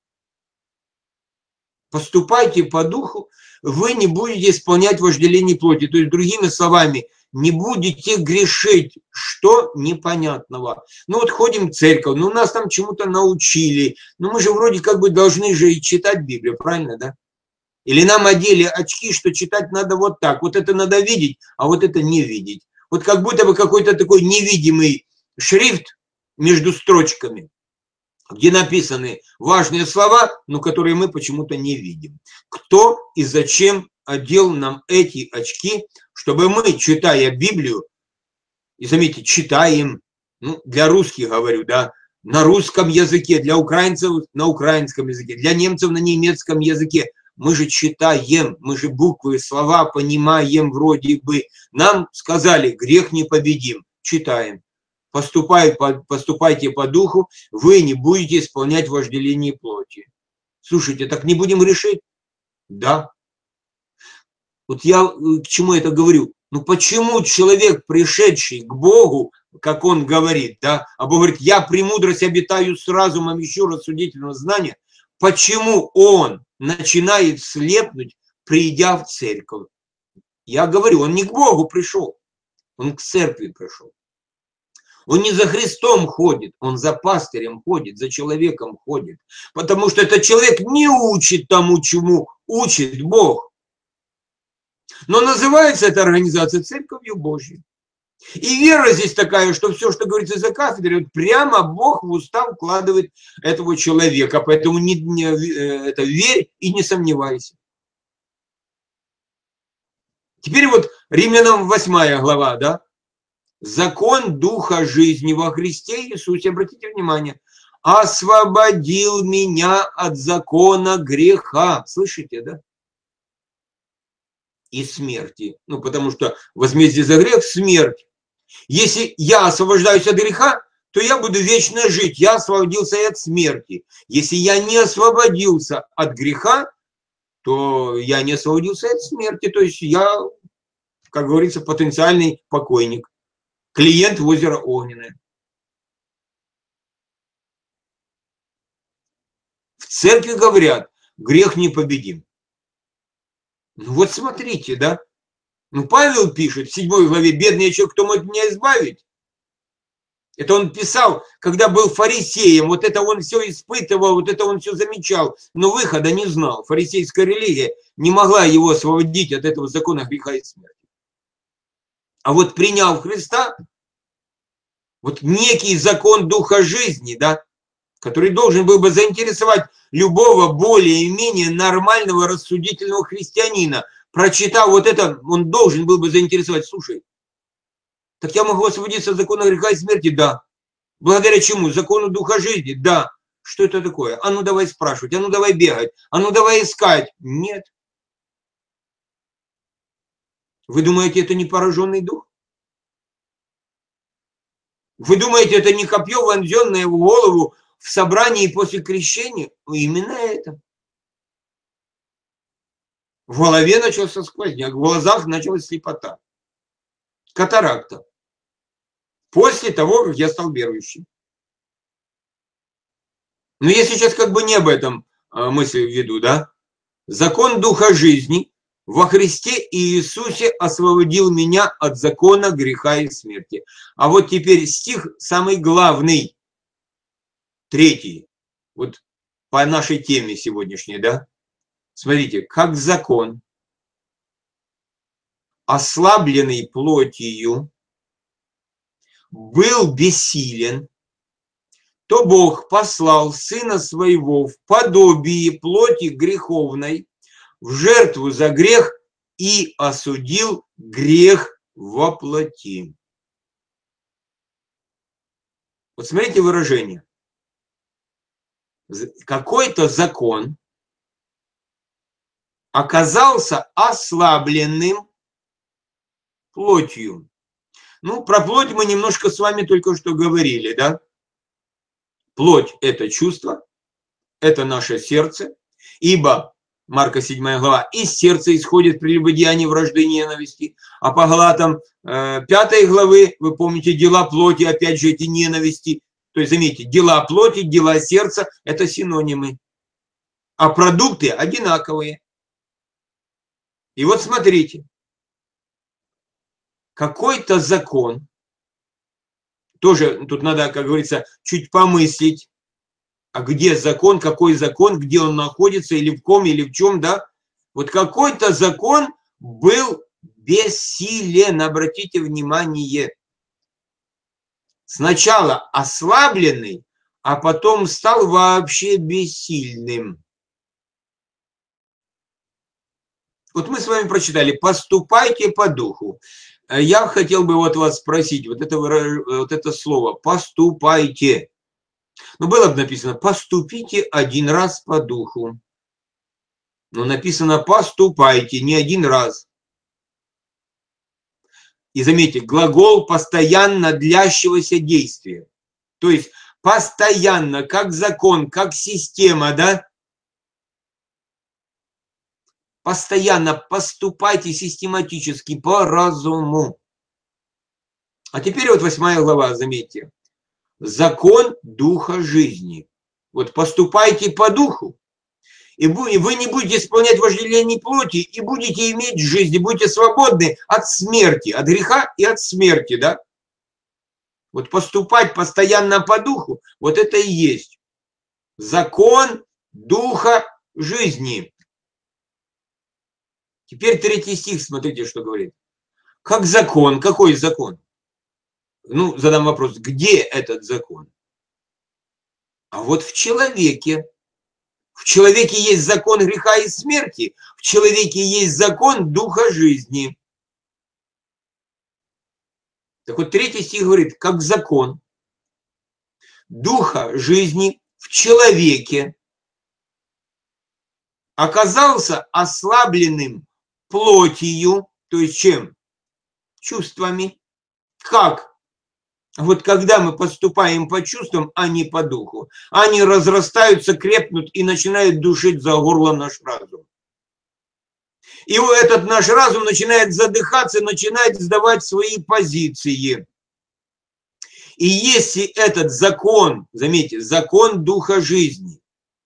Поступайте по духу, вы не будете исполнять вожделение плоти. То есть, другими словами, не будете грешить, что непонятного. Ну вот ходим в церковь, ну нас там чему-то научили, ну мы же вроде как бы должны же и читать Библию, правильно, да? Или нам одели очки, что читать надо вот так. Вот это надо видеть, а вот это не видеть. Вот как будто бы какой-то такой невидимый шрифт между строчками, где написаны важные слова, но которые мы почему-то не видим. Кто и зачем одел нам эти очки, чтобы мы, читая Библию, и заметьте, читаем, ну, для русских говорю, да, на русском языке, для украинцев на украинском языке, для немцев на немецком языке. Мы же читаем, мы же буквы, слова понимаем вроде бы. Нам сказали, грех непобедим. Читаем. Поступай, поступайте по духу, вы не будете исполнять вожделение плоти. Слушайте, так не будем грешить? Да. Вот я к чему это говорю? Ну почему человек, пришедший к Богу, как он говорит, да, а Бог говорит, я премудрость обитаю с разумом, ищу рассудительного знания, почему он начинает слепнуть, придя в церковь? Я говорю, он не к Богу пришел, он к церкви пришел. Он не за Христом ходит, он за пастырем ходит, за человеком ходит. Потому что этот человек не учит тому, чему учит Бог. Но называется эта организация Церковью Божьей. И вера здесь такая, что все, что говорится за кафедрой, прямо Бог в уста вкладывает этого человека. Поэтому не, не, это верь и не сомневайся. Теперь вот Римлянам восьмая глава, да? Закон Духа жизни во Христе Иисусе, обратите внимание, освободил меня от закона греха. Слышите, да? И смерти. Ну, потому что возмездие за грех – смерть. Если я освобождаюсь от греха, то я буду вечно жить. Я освободился и от смерти. Если я не освободился от греха, то я не освободился от смерти. То есть я, как говорится, потенциальный покойник. Клиент в озеро Огненное. В церкви говорят, грех непобедим. Ну вот смотрите, да? Ну Павел пишет в седьмой главе, бедный человек, кто может меня избавить? Это он писал, когда был фарисеем, вот это он все испытывал, вот это он все замечал, но выхода не знал. Фарисейская религия не могла его освободить от этого закона греха и смерти. А вот приняв Христа, вот некий закон Духа жизни, да, который должен был бы заинтересовать любого более-менее нормального рассудительного христианина, прочитав вот это, он должен был бы заинтересовать. Слушай, так я могу освободиться от закона греха и смерти? Да. Благодаря чему? Закону Духа жизни? Да. Что это такое? А ну давай спрашивать, а ну давай бегать, а ну давай искать. Нет. Вы думаете, это не пораженный дух? Вы думаете, это не копье, вонзенное в голову в собрании после крещения? Именно это. В голове начался сквозняк, в глазах началась слепота. Катаракта. После того, как я стал верующим. Но я сейчас как бы не об этом мысли веду, да? Закон Духа жизни во Христе Иисусе освободил меня от закона греха и смерти. А вот теперь стих самый главный, третий, вот по нашей теме сегодняшней, да? Смотрите, как закон, ослабленный плотью, был бессилен, то Бог послал Сына Своего в подобие плоти греховной, в жертву за грех и осудил грех во плоти. Вот смотрите выражение. Какой-то закон оказался ослабленным плотью. Ну, про плоть мы немножко с вами только что говорили, да? Плоть – это чувство, это наше сердце, ибо Марка седьмая глава, из сердца исходит прелюбодеяние, вражды, ненависти. А по Галатам э, пятой главы, вы помните, дела плоти, опять же, эти ненависти. То есть, заметьте, дела плоти, дела сердца – это синонимы. А продукты одинаковые. И вот смотрите, какой-то закон, тоже тут надо, как говорится, чуть помыслить, а где закон, какой закон, где он находится, или в ком, или в чем, да? Вот какой-то закон был бессилен, обратите внимание. Сначала ослабленный, а потом стал вообще бессильным. Вот мы с вами прочитали «поступайте по духу». Я хотел бы вот вас спросить, вот это, вот это слово «поступайте». Ну, было бы написано «поступите один раз по духу». Но написано «поступайте» не один раз. И заметьте, глагол постоянно длящегося действия. То есть постоянно, как закон, как система, да? Постоянно поступайте систематически по разуму. А теперь вот восьмая глава, заметьте. Закон духа жизни. Вот поступайте по духу. И вы не будете исполнять вожделение плоти, и будете иметь жизнь, и будете свободны от смерти, от греха и от смерти, да? Вот поступать постоянно по духу, вот это и есть закон духа жизни. Теперь третий стих, смотрите, что говорит. Как закон, какой закон? Ну, задам вопрос, где этот закон? А вот в человеке. В человеке есть закон греха и смерти, в человеке есть закон духа жизни. Так вот, третий стих говорит, как закон духа жизни в человеке оказался ослабленным плотью, то есть чем? Чувствами. Как? Вот когда мы поступаем по чувствам, а не по духу, они разрастаются, крепнут и начинают душить за горло наш разум. И этот наш разум начинает задыхаться, начинает сдавать свои позиции. И если этот закон, заметьте, закон духа жизни,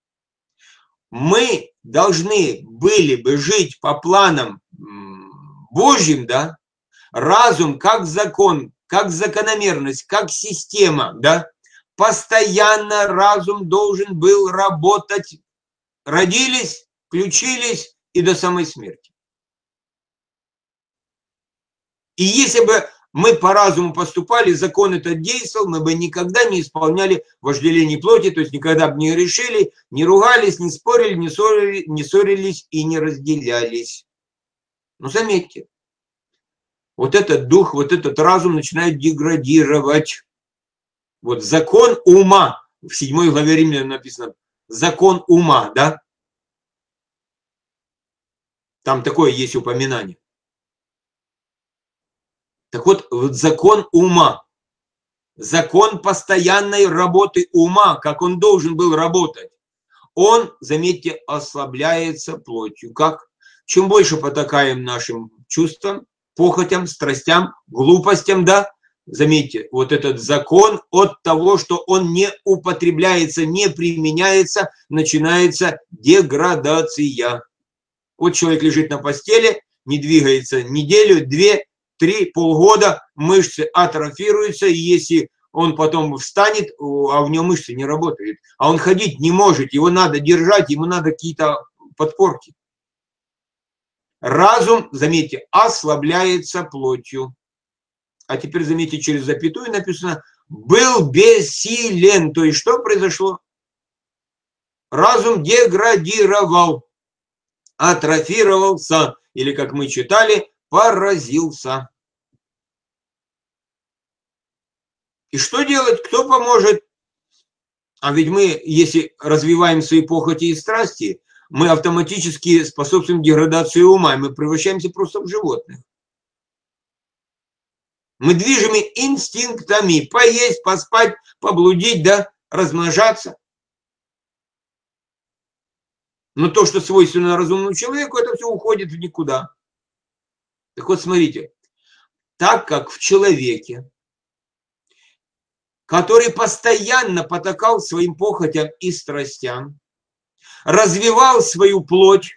мы должны были бы жить по планам Божьим, да, разум как закон, как закономерность, как система, да, постоянно разум должен был работать. Родились, включились и до самой смерти. И если бы мы по разуму поступали, закон этот действовал, мы бы никогда не исполняли вожделение плоти, то есть никогда бы не решили, не ругались, не спорили, не ссорились, не ссорились и не разделялись. Но заметьте, вот этот дух, вот этот разум начинает деградировать. Вот закон ума, в седьмой главе Римлянам написано, закон ума, да? Там такое есть упоминание. Так вот, вот закон ума, закон постоянной работы ума, как он должен был работать, он, заметьте, ослабляется плотью. Как? Чем больше потакаем нашим чувствам, похотям, страстям, глупостям, да, заметьте, вот этот закон от того, что он не употребляется, не применяется, начинается деградация. Вот человек лежит на постели, не двигается неделю, две, три, полгода, мышцы атрофируются, и если он потом встанет, а в нем мышцы не работают, а он ходить не может, его надо держать, ему надо какие-то подпорки. Разум, заметьте, ослабляется плотью. А теперь, заметьте, через запятую написано «был бессилен». То есть что произошло? Разум деградировал, атрофировался, или, как мы читали, поразился. И что делать? Кто поможет? А ведь мы, если развиваем свои похоти и страсти, мы автоматически способствуем деградации ума, и мы превращаемся просто в животных. Мы движимы инстинктами: поесть, поспать, поблудить, да, размножаться. Но то, что свойственно разумному человеку, это все уходит в никуда. Так вот, смотрите, так как в человеке, который постоянно потакал своим похотям и страстям, развивал свою плоть,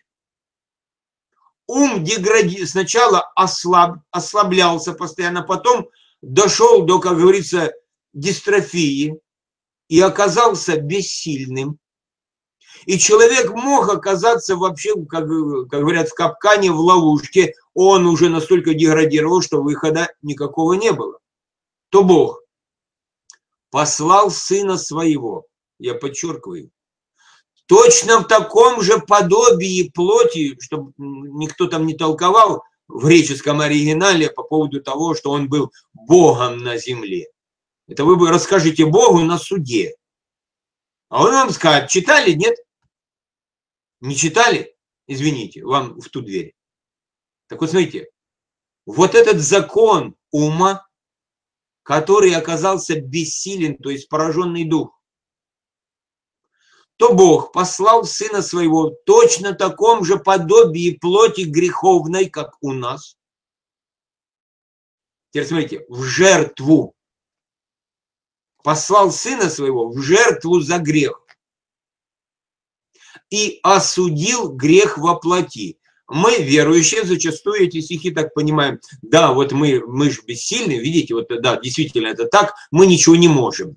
ум дегради... сначала ослаб... ослаблялся постоянно, потом дошел до, как говорится, дистрофии и оказался бессильным. И человек мог оказаться вообще, как, как говорят, в капкане, в ловушке. Он уже настолько деградировал, что выхода никакого не было. То Бог послал Сына Своего, я подчеркиваю, точно в таком же подобии плоти, чтобы никто там не толковал в греческом оригинале по поводу того, что он был Богом на земле. Это вы расскажите Богу на суде. А он вам скажет, читали, нет? Не читали? Извините, вам в ту дверь. Так вот, смотрите, вот этот закон ума, который оказался бессилен, то есть пораженный дух, то Бог послал Сына Своего в точно таком же подобии плоти греховной, как у нас. Теперь смотрите, в жертву. Послал Сына Своего в жертву за грех. И осудил грех во плоти. Мы, верующие, зачастую эти стихи так понимаем. Да, вот мы, мы же бессильны, видите, вот да, действительно это так, мы ничего не можем.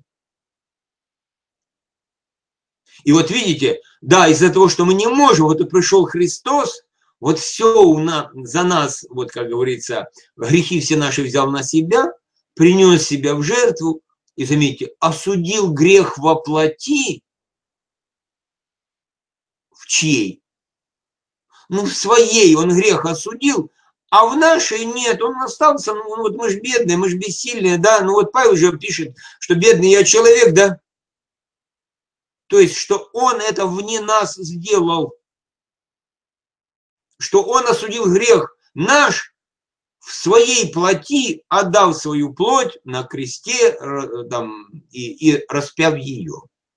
И вот видите, да, из-за того, что мы не можем, вот и пришел Христос, вот все у нас, за нас, вот как говорится, грехи все наши взял на себя, принес себя в жертву, и заметьте, осудил грех во плоти. В чьей? Ну, в своей он грех осудил, а в нашей нет, он остался, ну вот мы же бедные, мы же бессильные, да, ну вот Павел же пишет, что бедный я человек, да, то есть, что он это вне нас сделал, что он осудил грех наш в своей плоти, отдав свою плоть на кресте там, и, и распяв ее.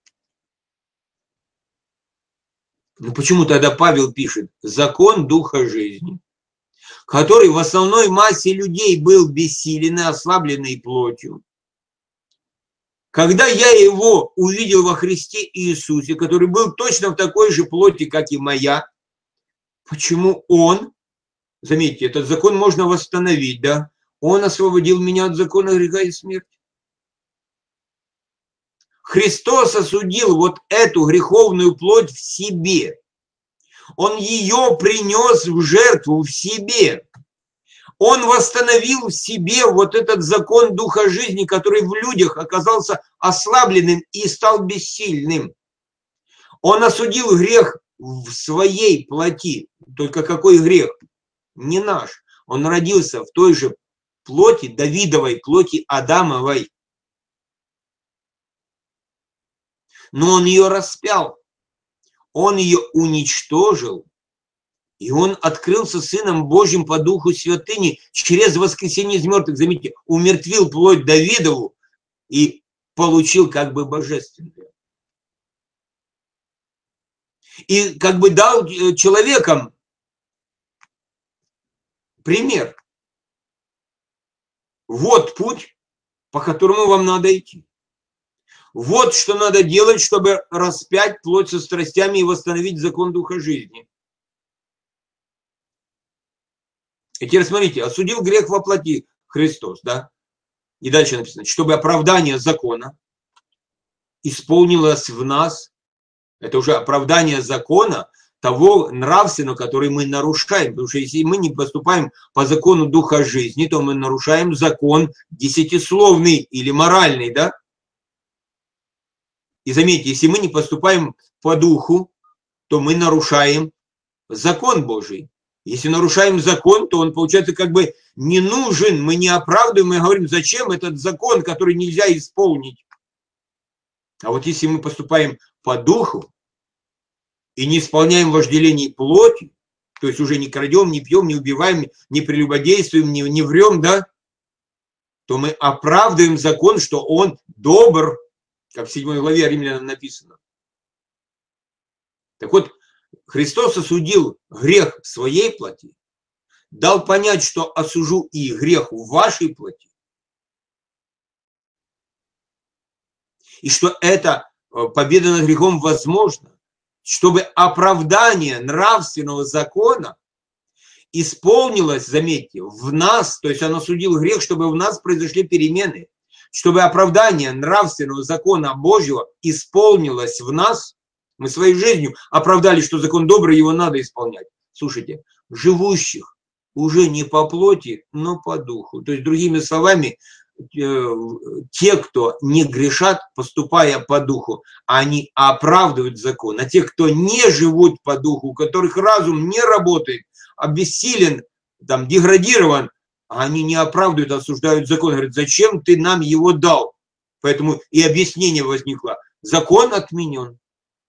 Ну почему тогда Павел пишет закон духа жизни, который в основной массе людей был бессилен и ослабленный плотью? Когда я его увидел во Христе Иисусе, который был точно в такой же плоти, как и моя, почему он, заметьте, этот закон можно восстановить, да? Он освободил меня от закона греха и смерти. Христос осудил вот эту греховную плоть в себе. Он ее принес в жертву в себе. Он восстановил в себе вот этот закон духа жизни, который в людях оказался ослабленным и стал бессильным. Он осудил грех в своей плоти. Только какой грех? Не наш. Он родился в той же плоти, Давидовой плоти Адамовой. Но он ее распял, он ее уничтожил, и он открылся Сыном Божьим по Духу Святыни через воскресение из мертвых. Заметьте, умертвил плоть Давидову и получил как бы божественное. И как бы дал человекам пример. Вот путь, по которому вам надо идти. Вот что надо делать, чтобы распять плоть со страстями и восстановить закон духа жизни. И теперь смотрите, осудил грех во плоти Христос, да? И дальше написано, чтобы оправдание закона исполнилось в нас. Это уже оправдание закона того нравственного, который мы нарушаем. Потому что если мы не поступаем по закону духа жизни, то мы нарушаем закон десятисловный или моральный, да? И заметьте, если мы не поступаем по духу, то мы нарушаем закон Божий. Если нарушаем закон, то он, получается, как бы не нужен, мы не оправдываем, мы говорим, зачем этот закон, который нельзя исполнить. А вот если мы поступаем по духу и не исполняем вожделений плоти, то есть уже не крадем, не пьем, не убиваем, не прелюбодействуем, не, не врем, да, то мы оправдываем закон, что он добр, как в седьмой главе Римлянам написано. Так вот, Христос осудил грех в своей плоти, дал понять, что осужу и грех в вашей плоти, и что эта победа над грехом возможна, чтобы оправдание нравственного закона исполнилось, заметьте, в нас, то есть он осудил грех, чтобы в нас произошли перемены, чтобы оправдание нравственного закона Божьего исполнилось в нас, мы своей жизнью оправдали, что закон добрый, его надо исполнять. Слушайте, живущих уже не по плоти, но по духу. То есть, другими словами, те, кто не грешат, поступая по духу, они оправдывают закон. А те, кто не живут по духу, у которых разум не работает, обессилен, там, деградирован, они не оправдывают, осуждают закон. Говорят, зачем ты нам его дал? Поэтому и объяснение возникло. Закон отменен.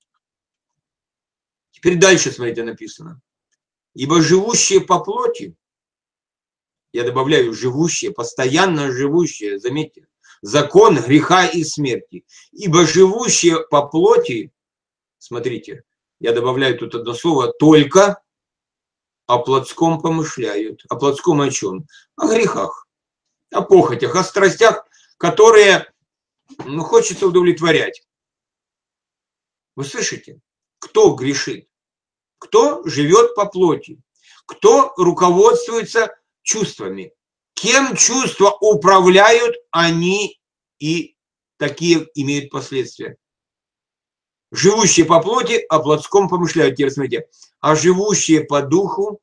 Теперь дальше, смотрите, написано. Ибо живущие по плоти, я добавляю живущие, постоянно живущие, заметьте, закон греха и смерти. Ибо живущие по плоти, смотрите, я добавляю тут одно слово, только о плотском помышляют. О плотском о чем? О грехах, о похотях, о страстях, которые, ну, хочется удовлетворять. Вы слышите? Кто грешит? Кто живет по плоти? Кто руководствуется чувствами? Кем чувства управляют, они и такие имеют последствия. Живущие по плоти о плотском помышляют. Теперь смотрите. А живущие по духу,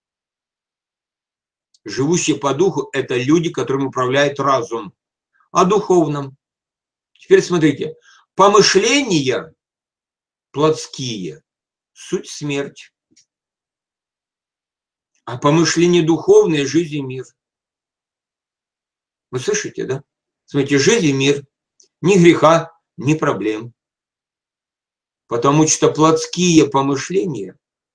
живущие по духу – это люди, которым управляет разум. О духовном. Теперь смотрите. Помышления плотские – суть смерть. А помышления духовные – жизнь и мир. Вы слышите, да? Смотрите, жизнь и мир. Ни греха, ни проблем. Потому что плотские помышления,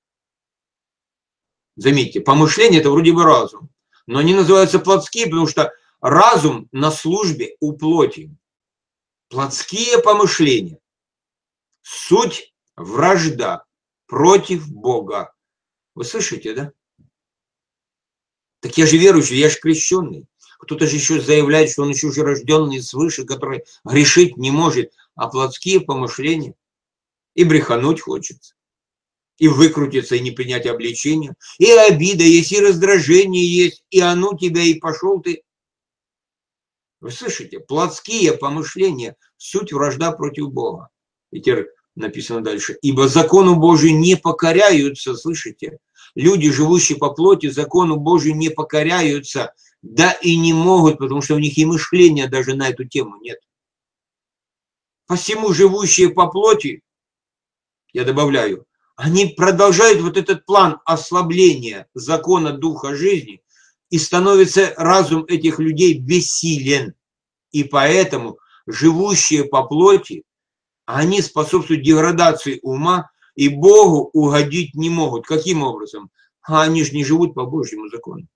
заметьте, помышления – это вроде бы разум. Но они называются плотские, потому что разум на службе у плоти. Плотские помышления – суть вражда против Бога. Вы слышите, да? Так я же верующий, я же крещенный. Кто-то же еще заявляет, что он еще же рожденный свыше, который грешить не может. А плотские помышления. И брехануть хочется. И выкрутиться, и не принять обличения. И обида есть, и раздражение есть. И оно тебя, и пошел ты. Вы слышите? Плотские помышления. Суть вражда против Бога. И теперь написано дальше. Ибо закону Божию не покоряются. Слышите? Люди, живущие по плоти, закону Божию не покоряются. Да и не могут, потому что у них и мышления даже на эту тему нет. Посему живущие по плоти, я добавляю, они продолжают вот этот план ослабления закона духа жизни, и становится разум этих людей бессилен. И поэтому живущие по плоти, они способствуют деградации ума, и Богу угодить не могут. Каким образом? А они же не живут по Божьему закону.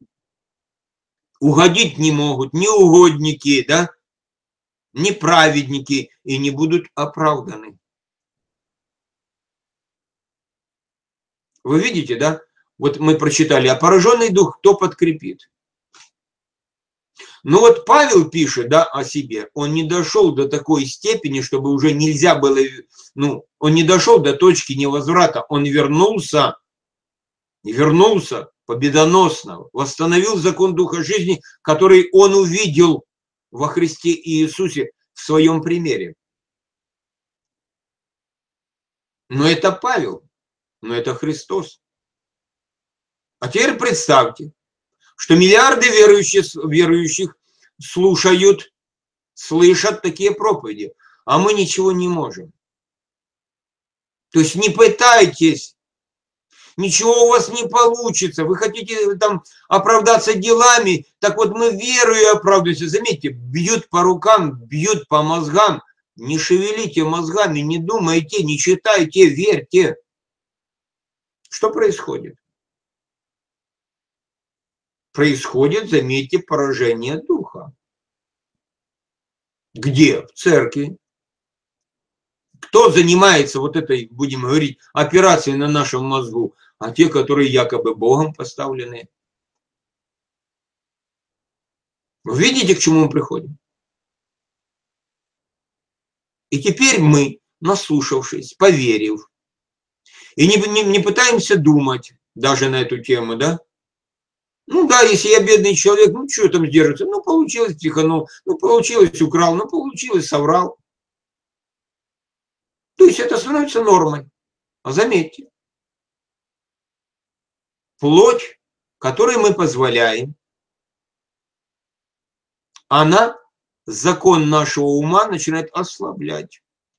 Угодить не могут ни угодники, да, ни праведники, и не будут оправданы. Вы видите, да? Вот мы прочитали, а пораженный дух кто подкрепит? Ну вот Павел пишет, да, о себе, он не дошел до такой степени, чтобы уже нельзя было, ну, он не дошел до точки невозврата, он вернулся, вернулся победоносно, восстановил закон духа жизни, который он увидел во Христе Иисусе в своем примере. Но это Павел, но это Христос. А теперь представьте, что миллиарды верующих, верующих слушают, слышат такие проповеди, а мы ничего не можем. То есть не пытайтесь, ничего у вас не получится, вы хотите там оправдаться делами, так вот мы верою оправдываемся. Заметьте, бьют по рукам, бьют по мозгам, не шевелите мозгами, не думайте, не читайте, верьте. Что происходит? Происходит, заметьте, поражение духа. Где? В церкви. Кто занимается вот этой, будем говорить, операцией на нашем мозгу? А те, которые якобы Богом поставлены. Вы видите, к чему мы приходим? И теперь мы, наслушавшись, поверив, и не, не, не пытаемся думать даже на эту тему, да? Ну да, если я бедный человек, ну что там сдерживаться? Ну получилось, психанул, ну получилось, украл, ну получилось, соврал. То есть это становится нормой. А заметьте, плоть, которой мы позволяем, она закон нашего ума начинает ослаблять.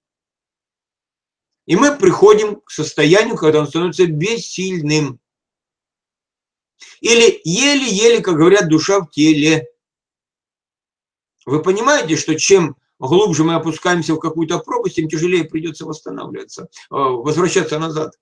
И мы приходим к состоянию, когда он становится бессильным. Или еле-еле, как говорят, душа в теле. Вы понимаете, что чем глубже мы опускаемся в какую-то пропасть, тем тяжелее придется восстанавливаться, возвращаться назад.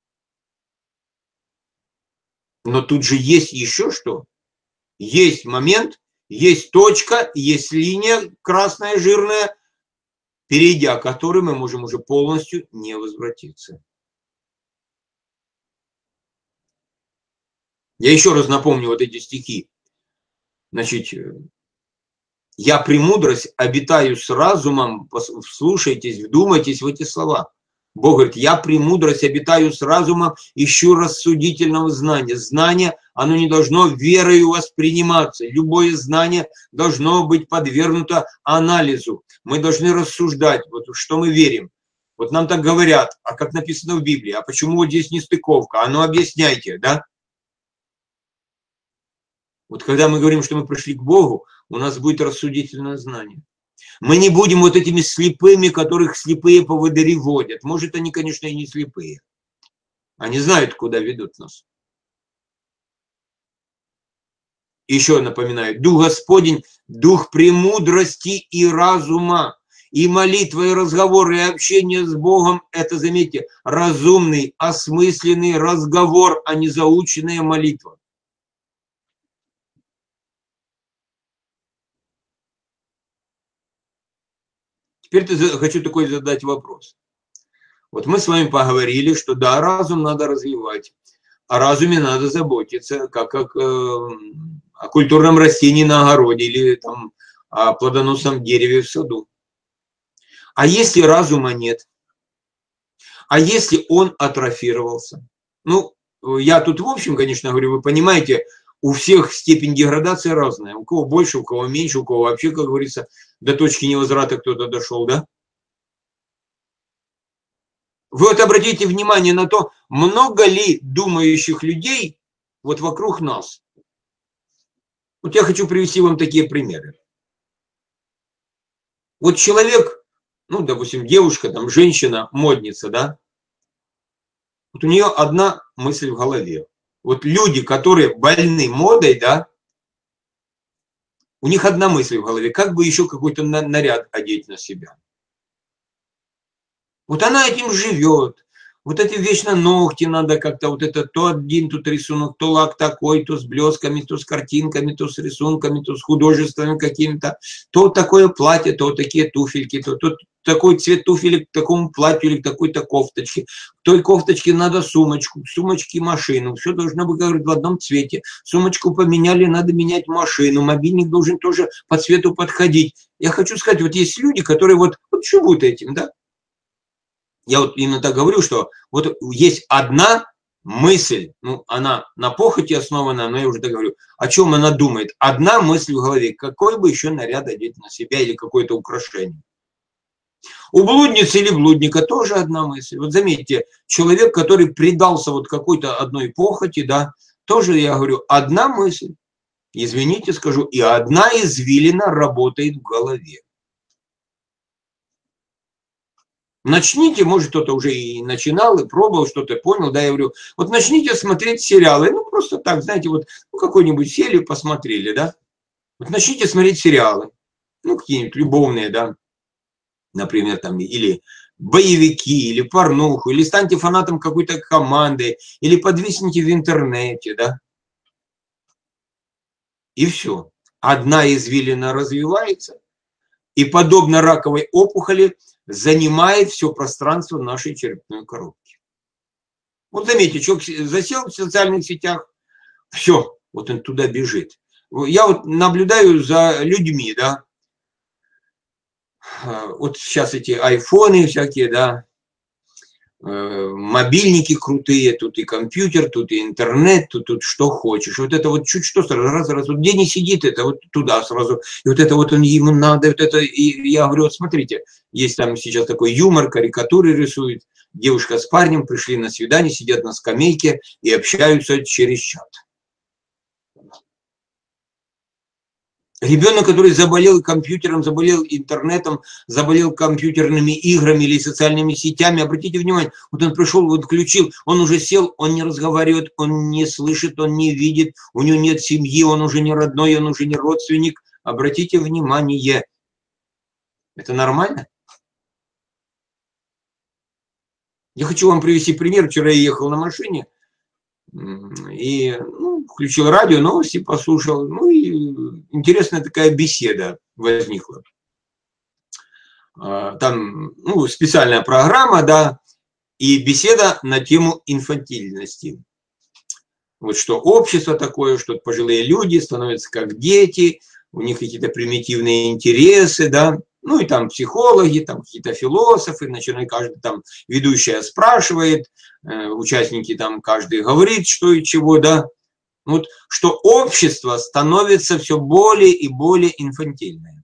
Но тут же есть еще что. Есть момент, есть точка, есть линия красная, жирная, перейдя которой мы можем уже полностью не возвратиться. Я еще раз напомню вот эти стихи. Значит, я премудрость обитаю с разумом, вслушайтесь, вдумайтесь в эти слова. Бог говорит, я премудрость обитаю с разумом, ищу рассудительного знания. Знание, оно не должно верою восприниматься. Любое знание должно быть подвергнуто анализу. Мы должны рассуждать, вот что мы верим. Вот нам так говорят, а как написано в Библии, а почему вот здесь нестыковка? А ну объясняйте, да? Вот когда мы говорим, что мы пришли к Богу, у нас будет рассудительное знание. Мы не будем вот этими слепыми, которых слепые поводыри водят. Может, они, конечно, и не слепые. Они знают, куда ведут нас. Еще напоминаю, Дух Господень, Дух премудрости и разума. И молитва, и разговор, и общение с Богом, это, заметьте, разумный, осмысленный разговор, а не заученная молитва. Теперь хочу такой задать вопрос. Вот мы с вами поговорили, что да, разум надо развивать, о разуме надо заботиться, как, как э, о культурном растении на огороде или там, о плодоносном дереве в саду. А если разума нет? А если он атрофировался? Ну, я тут в общем, конечно, говорю, вы понимаете, у всех степень деградации разная. У кого больше, у кого меньше, у кого вообще, как говорится, до точки невозврата кто-то дошел, да? Вы вот обратите внимание на то, много ли думающих людей вот вокруг нас. Вот я хочу привести вам такие примеры. Вот человек, ну, допустим, девушка, там, женщина, модница, да? Вот у нее одна мысль в голове. Вот люди, которые больны модой, да, у них одна мысль в голове, как бы еще какой-то наряд одеть на себя. Вот она этим живет. Вот эти вечно ногти надо как-то, вот это то один тут рисунок, то лак такой, то с блесками, то с картинками, то с рисунками, то с художественными какими-то, то такое платье, то такие туфельки, то, то такой цвет туфелек к такому платью или к такой-то кофточке. К той кофточке надо сумочку, к сумочке машину, все должно быть, говорят, в одном цвете. Сумочку поменяли, надо менять машину, мобильник должен тоже по цвету подходить. Я хочу сказать, вот есть люди, которые вот, вот живут этим, да. Я вот именно так говорю, что вот есть одна мысль, ну, она на похоти основана, но я уже так говорю, о чем она думает. Одна мысль в голове, какой бы еще наряд одеть на себя или какое-то украшение. У блудницы или блудника тоже одна мысль. Вот заметьте, человек, который предался вот какой-то одной похоти, да, тоже, я говорю, одна мысль, извините, скажу, и одна извилина работает в голове. Начните, может, кто-то уже и начинал, и пробовал, что-то понял, да, я говорю, вот начните смотреть сериалы, ну, просто так, знаете, вот, ну, какую-нибудь серию посмотрели, да, вот начните смотреть сериалы, ну, какие-нибудь любовные, да, например, там, или боевики, или порнуху, или станьте фанатом какой-то команды, или подвисните в интернете, да, и все. Одна извилина развивается, и подобно раковой опухоли, занимает все пространство нашей черепной коробки. Вот заметьте, человек засел в социальных сетях, все, вот он туда бежит. Я вот наблюдаю за людьми, да, вот сейчас эти айфоны всякие, да, мобильники крутые, тут и компьютер, тут и интернет, тут, тут что хочешь. Вот это вот чуть что сразу, раз, раз, вот где не сидит, это вот туда сразу. И вот это вот он, ему надо, вот это, и я говорю, вот смотрите, есть там сейчас такой юмор, карикатуры рисует, девушка с парнем пришли на свидание, сидят на скамейке и общаются через чат. Ребенок, который заболел компьютером, заболел интернетом, заболел компьютерными играми или социальными сетями, обратите внимание, вот он пришел, вот включил, он уже сел, он не разговаривает, он не слышит, он не видит, у него нет семьи, он уже не родной, он уже не родственник. Обратите внимание, это нормально? Я хочу вам привести пример. Вчера я ехал на машине и ну, включил радио, новости послушал. Ну и интересная такая беседа возникла. Там ну, специальная программа, да, и беседа на тему инфантильности. Вот что общество такое, что пожилые люди становятся как дети, у них какие-то примитивные интересы, да. Ну и там психологи, там какие-то философы, начинает каждый там ведущая спрашивает, э, участники там каждый говорит, что и чего, да. Вот что общество становится все более и более инфантильное.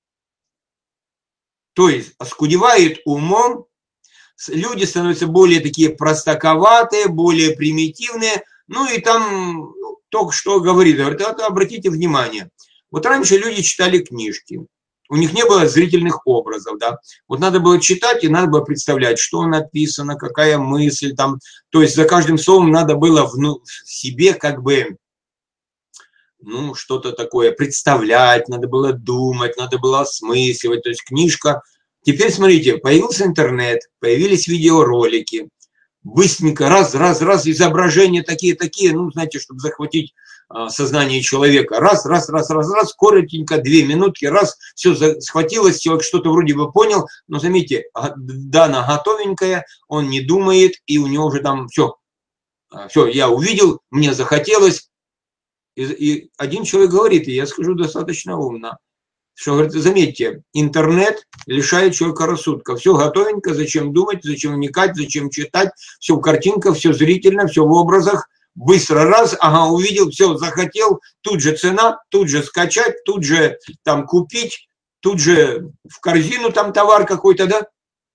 То есть оскудевает умом, люди становятся более такие простаковатые, более примитивные, ну и там ну, только что говорит, говорит, обратите внимание, вот раньше люди читали книжки. У них не было зрительных образов, да. Вот надо было читать, и надо было представлять, что написано, какая мысль там. То есть за каждым словом надо было в, ну, в себе как бы, ну, что-то такое представлять, надо было думать, надо было осмысливать. То есть книжка. Теперь смотрите, появился интернет, появились видеоролики. Быстренько, раз, раз, раз, изображения такие-такие, ну, знаете, чтобы захватить а, сознание человека. Раз, раз, раз, раз, раз, коротенько, две минутки, раз, все схватилось, человек что-то вроде бы понял, но заметьте, дана готовенькая, он не думает, и у него уже там все, все, я увидел, мне захотелось. И, и один человек говорит, и я скажу достаточно умно, что, говорит, заметьте, интернет лишает человека рассудка. Все готовенько, зачем думать, зачем вникать, зачем читать. Все в картинках, все зрительно, все в образах. Быстро раз, ага, увидел, все, захотел. Тут же цена, тут же скачать, тут же там купить, тут же в корзину там товар какой-то, да?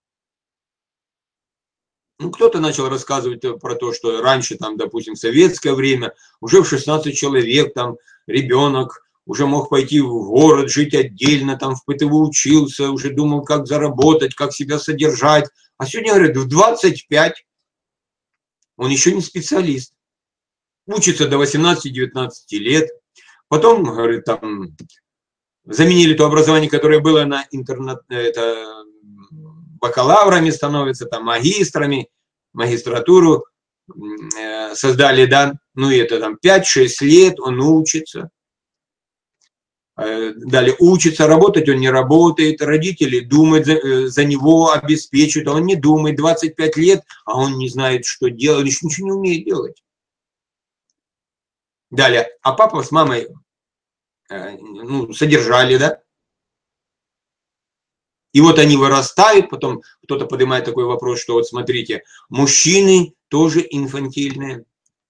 Ну, кто-то начал рассказывать про то, что раньше, там, допустим, в советское время, уже в шестнадцать человек, там, ребенок, уже мог пойти в город, жить отдельно, там в ПТУ учился, уже думал, как заработать, как себя содержать. А сегодня, говорят, в двадцать пять он еще не специалист. Учится до восемнадцати-девятнадцати лет. Потом, говорит, там, заменили то образование, которое было на интернет, это, бакалаврами становятся, там, магистрами, магистратуру э, создали, да, ну, и это там пять-шесть лет он учится. Далее учится, работать он не работает, родители думают за, за него, обеспечивают, а он не думает, двадцать пять лет, а он не знает, что делать, еще ничего не умеет делать. Далее, а папа с мамой ну, содержали, да? И вот они вырастают, потом кто-то поднимает такой вопрос, что вот смотрите, мужчины тоже инфантильные.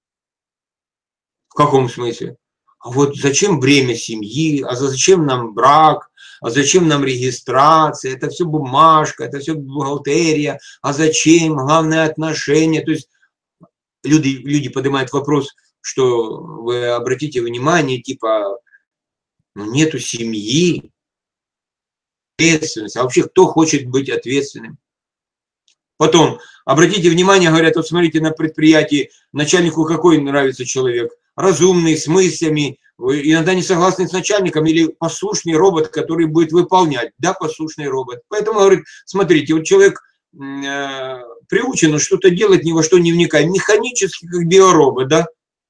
В каком смысле? А вот зачем бремя семьи, а зачем нам брак, а зачем нам регистрация, это все бумажка, это все бухгалтерия, а зачем, главное отношения. То есть люди, люди поднимают вопрос, что вы обратите внимание, типа, ну нету семьи, ответственность, а вообще кто хочет быть ответственным? Потом, обратите внимание, говорят, вот смотрите на предприятии, начальнику какой нравится человек? Разумный, с мыслями, иногда не согласный с начальником, или послушный робот, который будет выполнять. Да, послушный робот. Поэтому, говорит, смотрите, вот человек э, приучен что-то делать, ни во что не вникая, механически, как биоробот, да?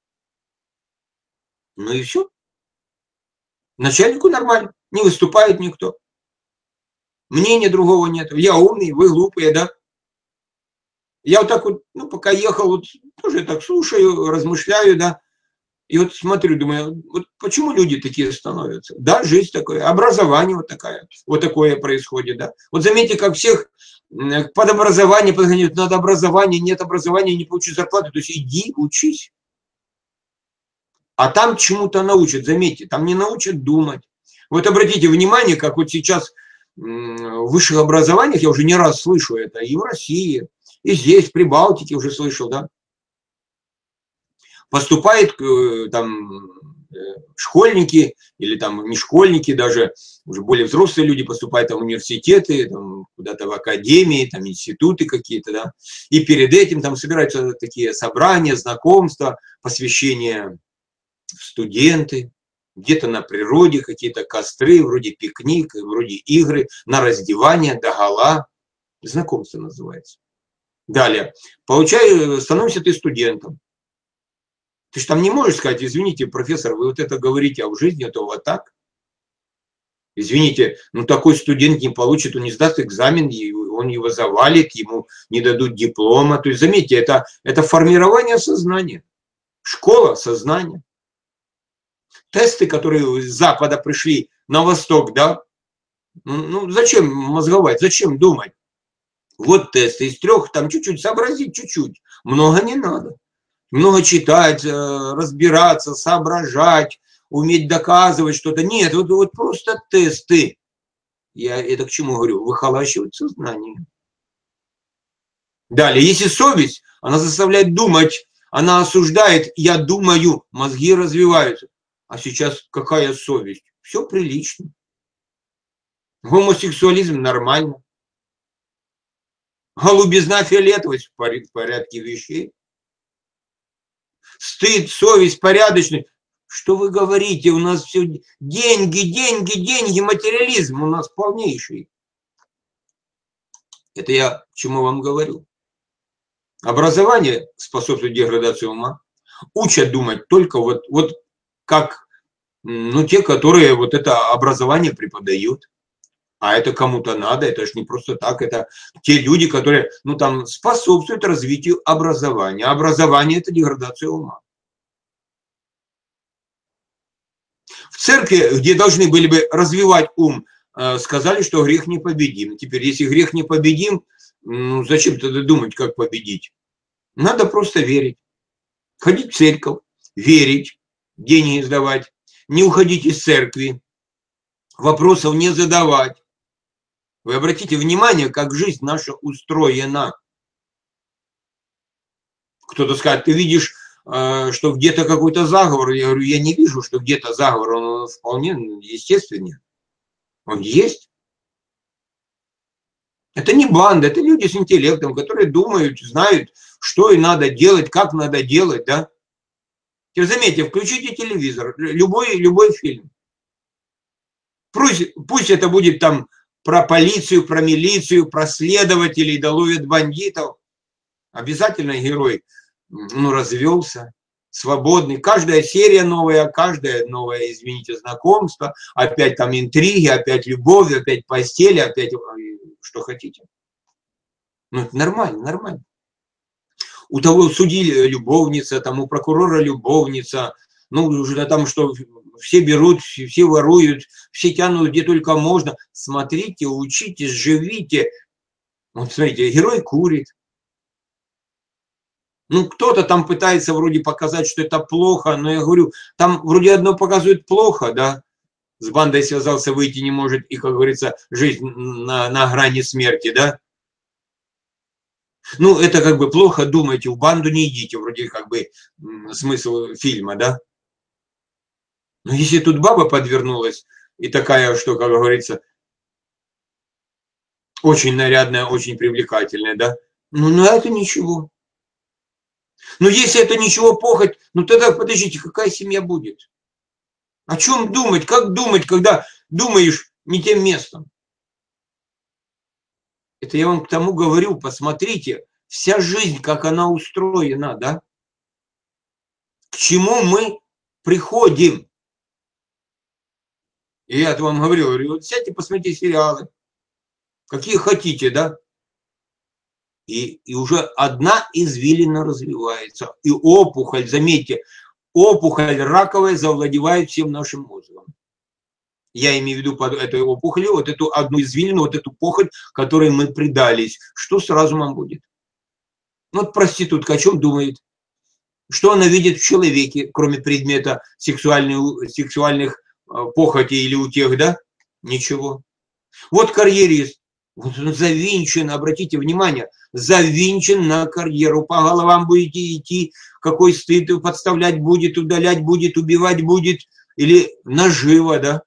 Ну и все. Начальнику нормально, не выступает никто. Мнения другого нет. Я умный, вы глупые, да? Я вот так вот, ну, пока ехал, вот тоже так слушаю, размышляю, да. И вот смотрю, думаю, вот почему люди такие становятся? Да, жизнь такая, образование вот такая, вот такое происходит, да. Вот заметьте, как всех под образование подгоняют, надо образование, нет образования, не получишь зарплату, то есть иди, учись. А там чему-то научат, заметьте, там не научат думать. Вот обратите внимание, как вот сейчас в высших образованиях, я уже не раз слышу это, и в России, и здесь, в Прибалтике уже слышал, да, поступают там школьники, или там не школьники даже, уже более взрослые люди поступают там, в университеты, там, куда-то в академии, там институты какие-то, да, и перед этим там собираются такие собрания, знакомства, посвящение в студенты, где-то на природе какие-то костры, вроде пикник, вроде игры, на раздевание догола, знакомство называется. Далее, получаю, становишься ты студентом. Ты же там не можешь сказать, извините, профессор, вы вот это говорите, а в жизни это вот так. Извините, ну такой студент не получит, он не сдаст экзамен, он его завалит, ему не дадут диплома. То есть, заметьте, это, это формирование сознания. Школа сознания. Тесты, которые с Запада пришли на Восток, да, ну, ну зачем мозговать, зачем думать? Вот тесты из трех, там чуть-чуть сообразить, чуть-чуть, много не надо. Много читать, разбираться, соображать, уметь доказывать что-то. Нет, вот, вот просто тесты. Я это к чему говорю? Выхолащивать сознание. Далее, если совесть, она заставляет думать, она осуждает, я думаю, мозги развиваются. А сейчас какая совесть? Все прилично. Гомосексуализм нормально. Голубизна, фиолетовость в порядке вещей. Стыд, совесть, порядочность. Что вы говорите? У нас все деньги, деньги, деньги, материализм у нас полнейший. Это я к чему вам говорю. Образование способствует деградации ума. Учат думать только вот, вот как ну, те, которые вот это образование преподают. А это кому-то надо, это же не просто так, это те люди, которые, ну, там, способствуют развитию образования. Образование – это деградация ума. В церкви, где должны были бы развивать ум, сказали, что грех непобедим. Теперь, если грех непобедим, ну, зачем тогда думать, как победить? Надо просто верить. Ходить в церковь, верить, деньги сдавать, не уходить из церкви, вопросов не задавать. Вы обратите внимание, как жизнь наша устроена. Кто-то скажет, ты видишь, что где-то какой-то заговор. Я говорю, я не вижу, что где-то заговор, он вполне естественный. Он есть. Это не банда, это люди с интеллектом, которые думают, знают, что и надо делать, как надо делать, да. Теперь заметьте, включите телевизор, любой, любой фильм. Пусть, пусть это будет там про полицию, про милицию, про следователей, да ловят бандитов. Обязательно герой, ну, развелся, свободный. Каждая серия новая, каждое новое, извините, знакомство, опять там интриги, опять любовь, опять постели, опять что хотите. Ну, это нормально, нормально. У того судьи любовница, там у прокурора любовница, ну, уже там что, все берут, все воруют, все тянут где только можно. Смотрите, учитесь, живите. Вот смотрите, герой курит. Ну, кто-то там пытается вроде показать, что это плохо, но я говорю, там вроде одно показывает плохо, да, с бандой связался, выйти не может, и, как говорится, жизнь на, на грани смерти, да. Ну, это как бы плохо, думайте, в банду не идите, вроде как бы смысл фильма, да. Но если тут баба подвернулась, и такая, что, как говорится, очень нарядная, очень привлекательная, да, ну, ну это ничего. Но если это ничего, похоть, ну тогда подождите, какая семья будет? О чем думать? Как думать, когда думаешь не тем местом? Это я вам к тому говорю, посмотрите, вся жизнь, как она устроена, да? К чему мы приходим? И я вам говорю, говорю, вот сядьте, посмотрите сериалы. какие хотите, да? И, и уже одна извилина развивается. И опухоль, заметьте, опухоль раковая завладевает всем нашим мозгом. Я имею в виду под этой опухолью, вот эту одну извилину, вот эту похоть, которой мы предались. Что с разумом будет? Ну, вот проститутка о чем думает? Что она видит в человеке, кроме предмета сексуальных, сексуальных похотей или утех, да? Ничего. Вот карьерист, вот он завинчен, обратите внимание, завинчен на карьеру, по головам будете идти, какой стыд подставлять будет, удалять будет, убивать будет, или наживо, да?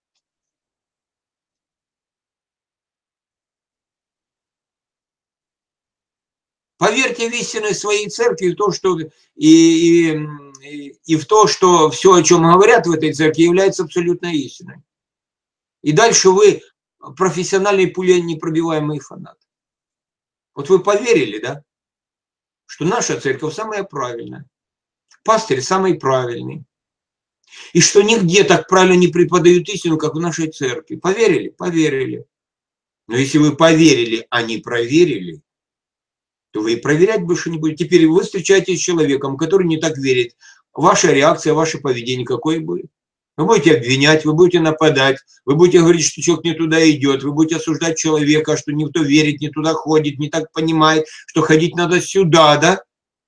Поверьте в истинность своей церкви, в то, что и, и, и в то, что все, о чем говорят в этой церкви, является абсолютной истиной. И дальше вы профессиональный пуленепробиваемый фанат. Вот вы поверили, да, что наша церковь самая правильная, пастырь самый правильный, и что нигде так правильно не преподают истину, как в нашей церкви. Поверили? Поверили. Но если вы поверили, а не проверили, то вы и проверять больше не будете. Теперь вы встречаетесь с человеком, который не так верит. Ваша реакция, ваше поведение какое будет? Вы будете обвинять, вы будете нападать, вы будете говорить, что человек не туда идет, вы будете осуждать человека, что не в то верит, не туда ходит, не так понимает, что ходить надо сюда, да?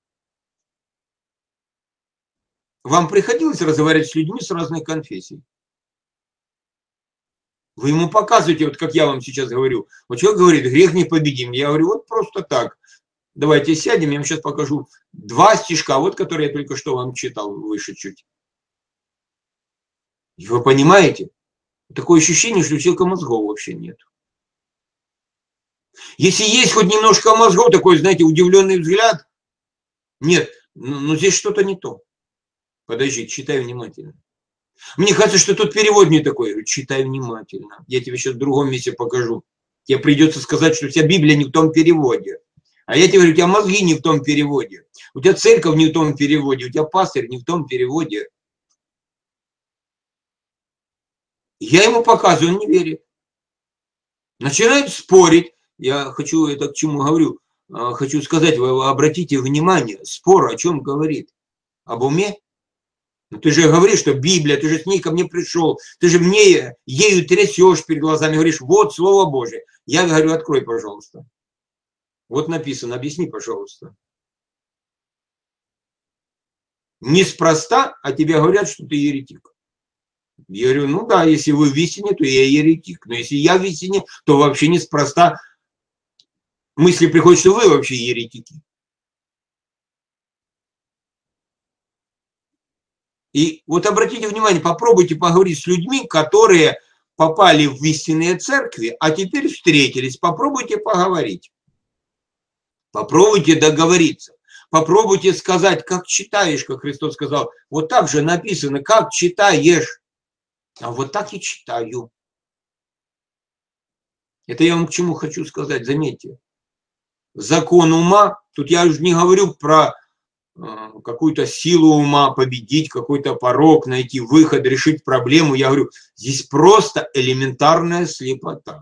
Вам приходилось разговаривать с людьми с разных конфессий? Вы ему показываете, вот как я вам сейчас говорю. Вот человек говорит, грех непобедим. Я говорю, вот просто так. Давайте сядем, я вам сейчас покажу два стишка, вот которые я только что вам читал выше чуть. И вы понимаете? Такое ощущение, что у человека мозгов вообще нет. Если есть хоть немножко мозгов, такой, знаете, удивленный взгляд, нет, но здесь что-то не то. Подожди, читай внимательно. Мне кажется, что тут перевод не такой. Я говорю, читай внимательно. Я тебе сейчас в другом месте покажу. Тебе придется сказать, что вся Библия не в том переводе. А я тебе говорю, у тебя мозги не в том переводе. У тебя церковь не в том переводе. У тебя пастырь не в том переводе. Я ему показываю, он не верит. Начинает спорить. Я хочу, это к чему говорю, хочу сказать, вы обратите внимание, спор о чем говорит? Об уме? Ну, ты же говоришь, что Библия, ты же с ней ко мне пришел, ты же мне ею трясешь перед глазами, говоришь, вот Слово Божие. Я говорю, открой, пожалуйста. Вот написано, объясни, пожалуйста. Неспроста, а тебе говорят, что ты еретик. Я говорю, ну да, если вы в истине, то я еретик. Но если я в истине, то вообще неспроста мысли приходят, что вы вообще еретики. И вот обратите внимание, попробуйте поговорить с людьми, которые попали в истинные церкви, а теперь встретились. Попробуйте поговорить. Попробуйте договориться. Попробуйте сказать, как читаешь, как Христос сказал. Вот так же написано, как читаешь. А вот так и читаю. Это я вам к чему хочу сказать, заметьте. Закон ума, тут я уже не говорю про э, какую-то силу ума, победить какой-то порог, найти выход, решить проблему. Я говорю, здесь просто элементарная слепота.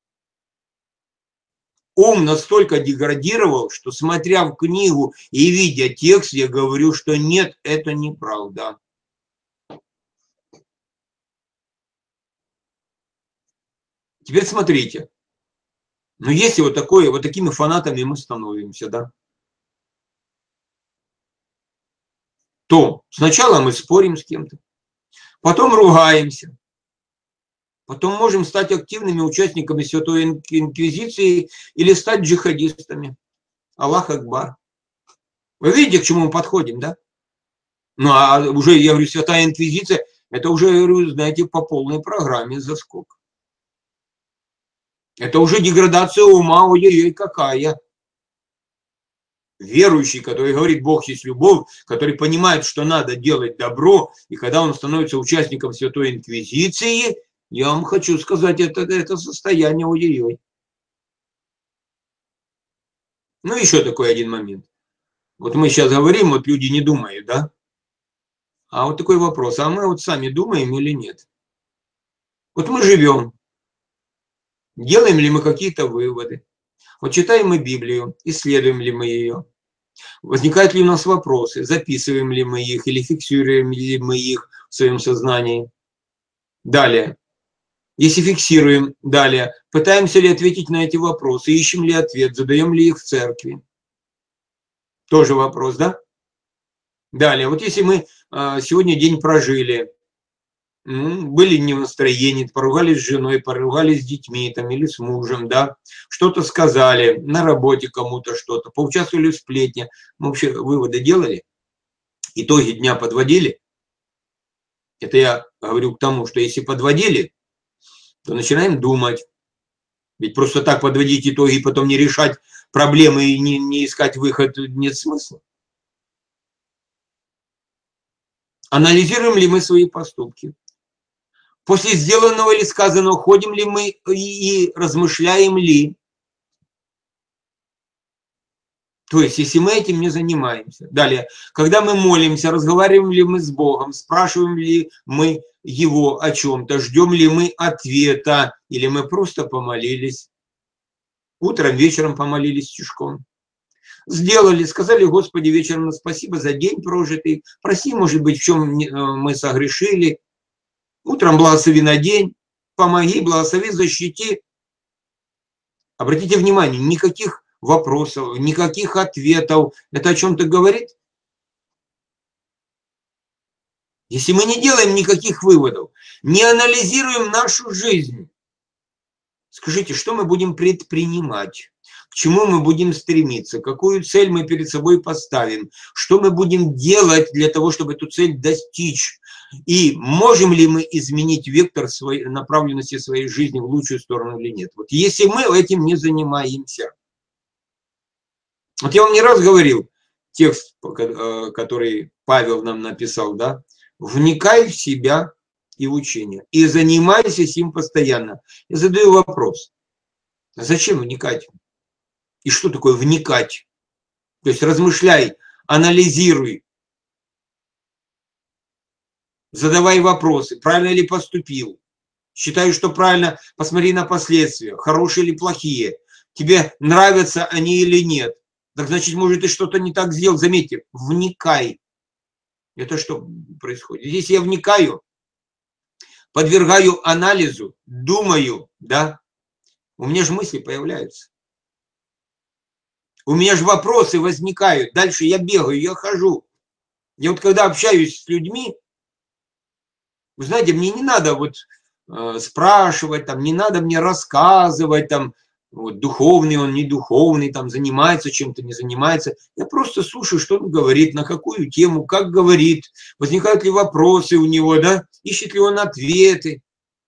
Ум настолько деградировал, что, смотря в книгу и видя текст, я говорю, что нет, это неправда. Теперь смотрите. Но если вот, такое, вот такими фанатами мы становимся, да, то сначала мы спорим с кем-то, потом ругаемся, потом можем стать активными участниками Святой Инквизиции или стать джихадистами. Аллах Акбар. Вы видите, к чему мы подходим, да? Ну, а уже, я говорю, Святая Инквизиция, это уже, говорю, знаете, по полной программе заскок. Это уже деградация ума, ой-ой-ой, какая. Верующий, который говорит, Бог есть любовь, который понимает, что надо делать добро, и когда он становится участником Святой Инквизиции, я вам хочу сказать, это, это состояние ой-ой-ой. Ну, еще такой один момент. Вот мы сейчас говорим, вот люди не думают, да? А вот такой вопрос, а мы вот сами думаем или нет? Вот мы живем. Делаем ли мы какие-то выводы? Вот читаем мы Библию, исследуем ли мы ее? Возникают ли у нас вопросы? Записываем ли мы их или фиксируем ли мы их в своем сознании? Далее. Если фиксируем, далее, пытаемся ли ответить на эти вопросы, ищем ли ответ, задаем ли их в церкви. Тоже вопрос, да? Далее, вот если мы сегодня день прожили, были не в настроении, поругались с женой, поругались с детьми там, или с мужем, да, что-то сказали, на работе кому-то что-то, поучаствовали в сплетне, мы вообще выводы делали, итоги дня подводили. Это я говорю к тому, что если подводили, то начинаем думать. Ведь просто так подводить итоги и потом не решать проблемы и не, не искать выход нет смысла. Анализируем ли мы свои поступки? После сделанного или сказанного ходим ли мы и, и размышляем ли? То есть, если мы этим не занимаемся. Далее, когда мы молимся, разговариваем ли мы с Богом, спрашиваем ли мы Его о чем-то, ждем ли мы ответа, или мы просто помолились. Утром, вечером помолились стишком. Сделали, сказали, Господи, вечером спасибо за день прожитый. Проси, может быть, в чем мы согрешили. Утром благослови на день, помоги, благослови, защити. Обратите внимание, никаких вопросов, никаких ответов. Это о чем-то говорит? Если мы не делаем никаких выводов, не анализируем нашу жизнь, скажите, что мы будем предпринимать? К чему мы будем стремиться? Какую цель мы перед собой поставим? Что мы будем делать для того, чтобы эту цель достичь? И можем ли мы изменить вектор своей направленности своей жизни в лучшую сторону или нет? Вот если мы этим не занимаемся. Вот я вам не раз говорил, текст, который Павел нам написал, да, вникай в себя и в учение, и занимайся им постоянно. Я задаю вопрос, зачем вникать? И что такое вникать? То есть размышляй, анализируй, задавай вопросы, правильно ли поступил, считаю, что правильно, посмотри на последствия, хорошие или плохие, тебе нравятся они или нет. Так значит, может, ты что-то не так сделал. Заметьте, вникай. Это что происходит? Если я вникаю, подвергаю анализу, думаю, да, у меня же мысли появляются. У меня же вопросы возникают. Дальше я бегаю, я хожу. Я вот когда общаюсь с людьми, вы знаете, мне не надо вот э, спрашивать, там, не надо мне рассказывать, там, вот, духовный он, не духовный, там, занимается чем-то, не занимается. Я просто слушаю, что он говорит, на какую тему, как говорит, возникают ли вопросы у него, да, ищет ли он ответы.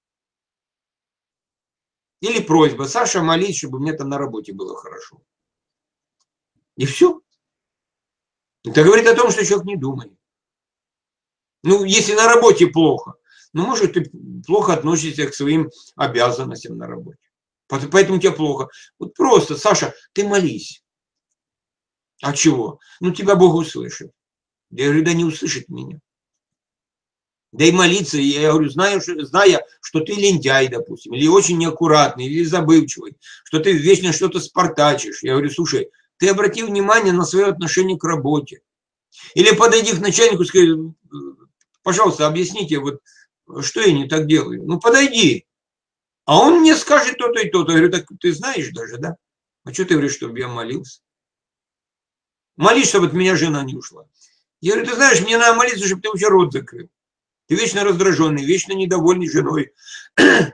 Или просьба, Саша, молись, чтобы мне там на работе было хорошо. И все. Это говорит о том, что человек не думает. Ну, если на работе плохо, ну, может, ты плохо относишься к своим обязанностям на работе. Поэтому тебе плохо. Вот просто, Саша, ты молись. А чего? Ну, тебя Бог услышит. Я говорю, да не услышит меня. Да и молиться, я говорю, знаю, зная, что ты лентяй, допустим, или очень неаккуратный, или забывчивый, что ты вечно что-то спартачишь. Я говорю, слушай, ты обрати внимание на свое отношение к работе. Или подойди к начальнику и скажи, пожалуйста, объясните, вот, что я не так делаю. Ну, подойди. А он мне скажет то-то и то-то. Я говорю, так ты знаешь даже, да? А что ты говоришь, чтобы я молился? Молись, чтобы от меня жена не ушла. Я говорю, ты знаешь, мне надо молиться, чтобы ты вообще рот закрыл. Ты вечно раздраженный, вечно недовольный женой. Ты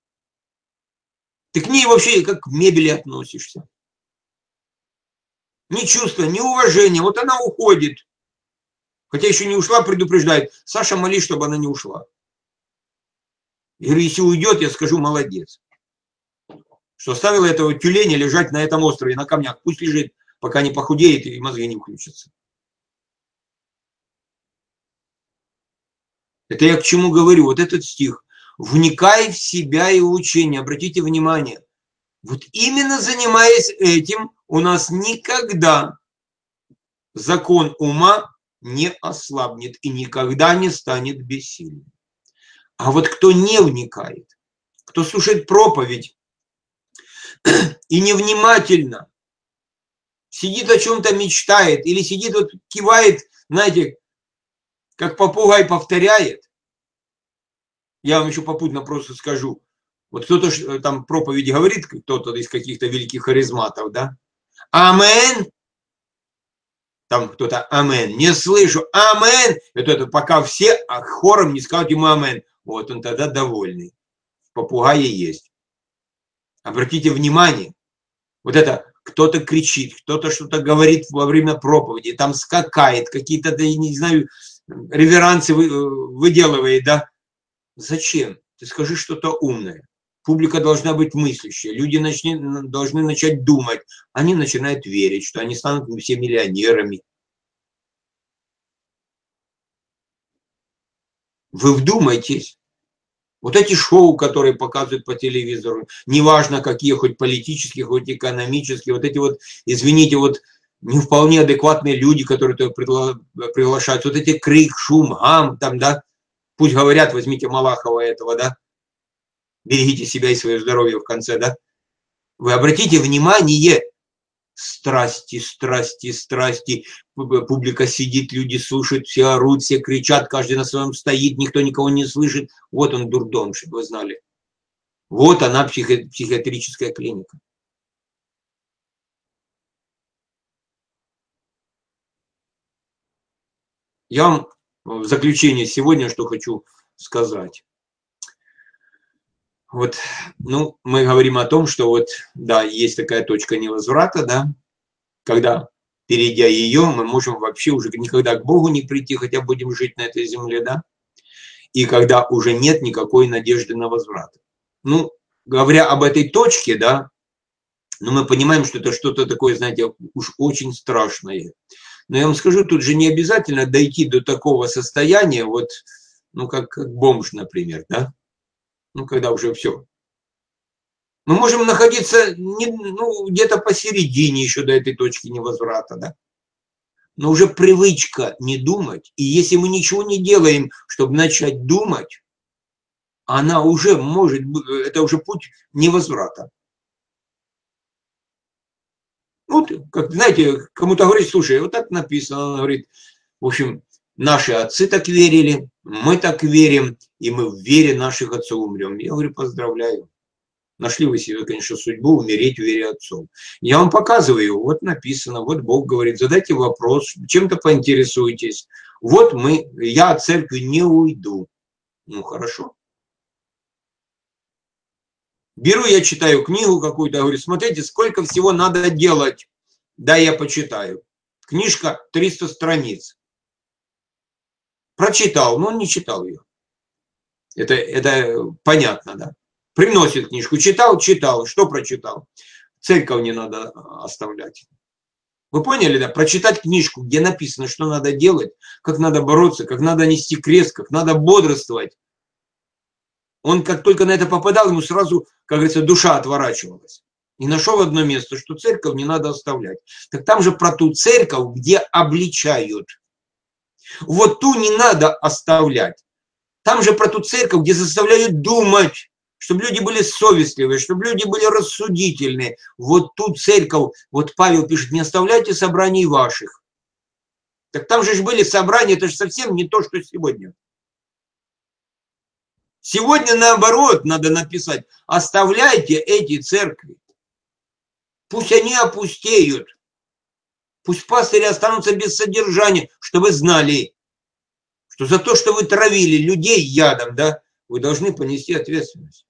к ней вообще как к мебели относишься. Ни чувства, ни уважения. Вот она уходит. Хотя еще не ушла, предупреждает. Саша, молись, чтобы она не ушла. Я говорю, если уйдет, я скажу, молодец. Что оставила этого тюленя лежать на этом острове, на камнях. Пусть лежит, пока не похудеет и мозги не включатся. Это я к чему говорю? Вот этот стих. Вникай в себя и в учение. Обратите внимание. Вот именно занимаясь этим, у нас никогда закон ума не ослабнет и никогда не станет бессильным. А вот кто не вникает, кто слушает проповедь, и невнимательно сидит о чем-то мечтает, или сидит вот кивает, знаете, как попугай повторяет. Я вам еще попутно просто скажу. Вот кто-то там проповеди говорит, кто-то из каких-то великих харизматов, да? Амен. Там кто-то амен. Не слышу. Амен. Это, это пока все хором не скажут ему амен. Вот он тогда довольный. Попугаи есть. Обратите внимание. Вот это кто-то кричит, кто-то что-то говорит во время проповеди, там скакает, какие-то, я не знаю, реверансы выделывает, да? Зачем? Ты скажи что-то умное. Публика должна быть мыслящая, люди начни, должны начать думать. Они начинают верить, что они станут все миллионерами. Вы вдумайтесь. Вот эти шоу, которые показывают по телевизору, неважно какие, хоть политические, хоть экономические, вот эти вот, извините, вот не вполне адекватные люди, которые туда приглашают, вот эти крик, шум, гам, там, да, пусть говорят, возьмите Малахова этого, да, берегите себя и свое здоровье в конце, да. Вы обратите внимание, страсти, страсти, страсти, публика сидит, люди слушают, все орут, все кричат, каждый на своем стоит, никто никого не слышит. Вот он дурдом, чтобы вы знали. Вот она, психи- психиатрическая клиника. Я вам в заключение сегодня что хочу сказать. Вот, ну, мы говорим о том, что вот, да, есть такая точка невозврата, да, когда, перейдя ее, мы можем вообще уже никогда к Богу не прийти, хотя будем жить на этой земле, да, и когда уже нет никакой надежды на возврат. Ну, говоря об этой точке, да, но мы понимаем, что это что-то такое, знаете, уж очень страшное. Но я вам скажу, тут же не обязательно дойти до такого состояния, вот, ну, как, как бомж, например, да, ну, когда уже все. Мы можем находиться не, ну, где-то посередине еще до этой точки невозврата, да. Но уже привычка не думать, и если мы ничего не делаем, чтобы начать думать, она уже может, это уже путь невозврата. Вот, как, знаете, кому-то говорит, слушай, вот так написано, он говорит, в общем, наши отцы так верили, мы так верим, и мы в вере наших отцов умрем. Я говорю, поздравляю. Нашли вы себе, конечно, судьбу умереть в вере отцов. Я вам показываю, вот написано, вот Бог говорит, задайте вопрос, чем-то поинтересуйтесь. Вот мы, я от церкви не уйду. Ну, хорошо. Беру, я читаю книгу какую-то, говорю, смотрите, сколько всего надо делать. Да, я почитаю. Книжка триста страниц. Прочитал, но он не читал ее. Это, это понятно, да. Приносит книжку. Читал, читал. Что прочитал? Церковь не надо оставлять. Вы поняли, да? Прочитать книжку, где написано, что надо делать, как надо бороться, как надо нести крест, как надо бодрствовать. Он как только на это попадал, ему сразу, как говорится, душа отворачивалась. И нашел одно место, что церковь не надо оставлять. Так там же про ту церковь, где обличают. Вот ту не надо оставлять. Там же про ту церковь, где заставляют думать, чтобы люди были совестливые, чтобы люди были рассудительные. Вот ту церковь, вот Павел пишет, не оставляйте собраний ваших. Так там же были собрания, это же совсем не то, что сегодня. Сегодня наоборот надо написать, оставляйте эти церкви. Пусть они опустеют. Пусть пастыри останутся без содержания, чтобы вы знали, что за то, что вы травили людей ядом, да, вы должны понести ответственность.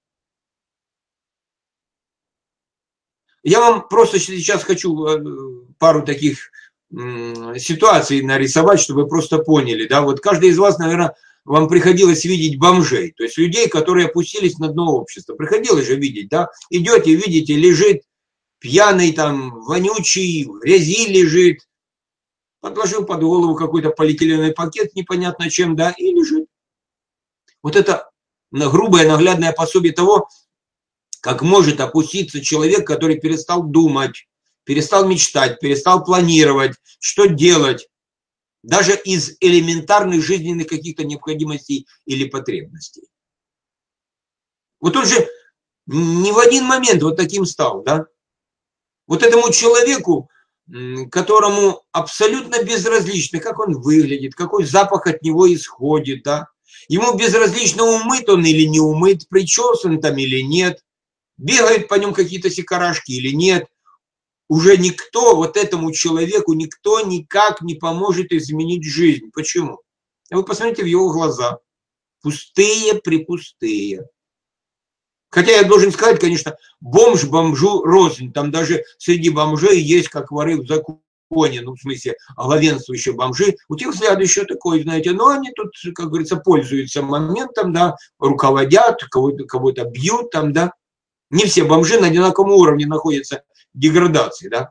Я вам просто сейчас хочу пару таких ситуаций нарисовать, чтобы вы просто поняли, да, вот каждый из вас, наверное, вам приходилось видеть бомжей, то есть людей, которые опустились на дно общества. Приходилось же видеть, да, идете, видите, лежит пьяный там, вонючий, в грязи лежит, подложил под голову какой-то полиэтиленовый пакет, непонятно чем, да, и лежит. Вот это грубое наглядное пособие того, как может опуститься человек, который перестал думать, перестал мечтать, перестал планировать, что делать, даже из элементарных жизненных каких-то необходимостей или потребностей. Вот он же ни в один момент вот таким стал, да? Вот этому человеку, которому абсолютно безразлично, как он выглядит, какой запах от него исходит, да? Ему безразлично, умыт он или не умыт, причесан там или нет, бегают по нем какие-то сикарашки или нет. Уже никто, вот этому человеку, никто никак не поможет изменить жизнь. Почему? Вы посмотрите в его глаза. Пустые-припустые. Хотя я должен сказать, конечно, бомж бомжу рознь. Там даже среди бомжей есть как воры в законе, ну, в смысле, главенствующие бомжи. У тех взгляд еще такой, знаете, но они тут, как говорится, пользуются моментом, да, руководят, кого-то кого-то бьют там, да. Не все бомжи на одинаковом уровне находятся деградации, да.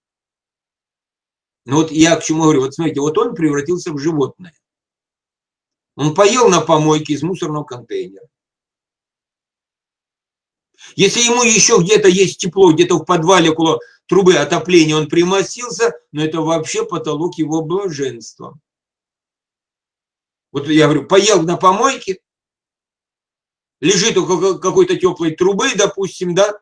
Но вот я к чему говорю, вот смотрите, вот он превратился в животное. Он поел на помойке из мусорного контейнера. Если ему еще где-то есть тепло, где-то в подвале около трубы отопления он примостился, но это вообще потолок его блаженства. Вот я говорю, поел на помойке, лежит у какой-то теплой трубы, допустим, да,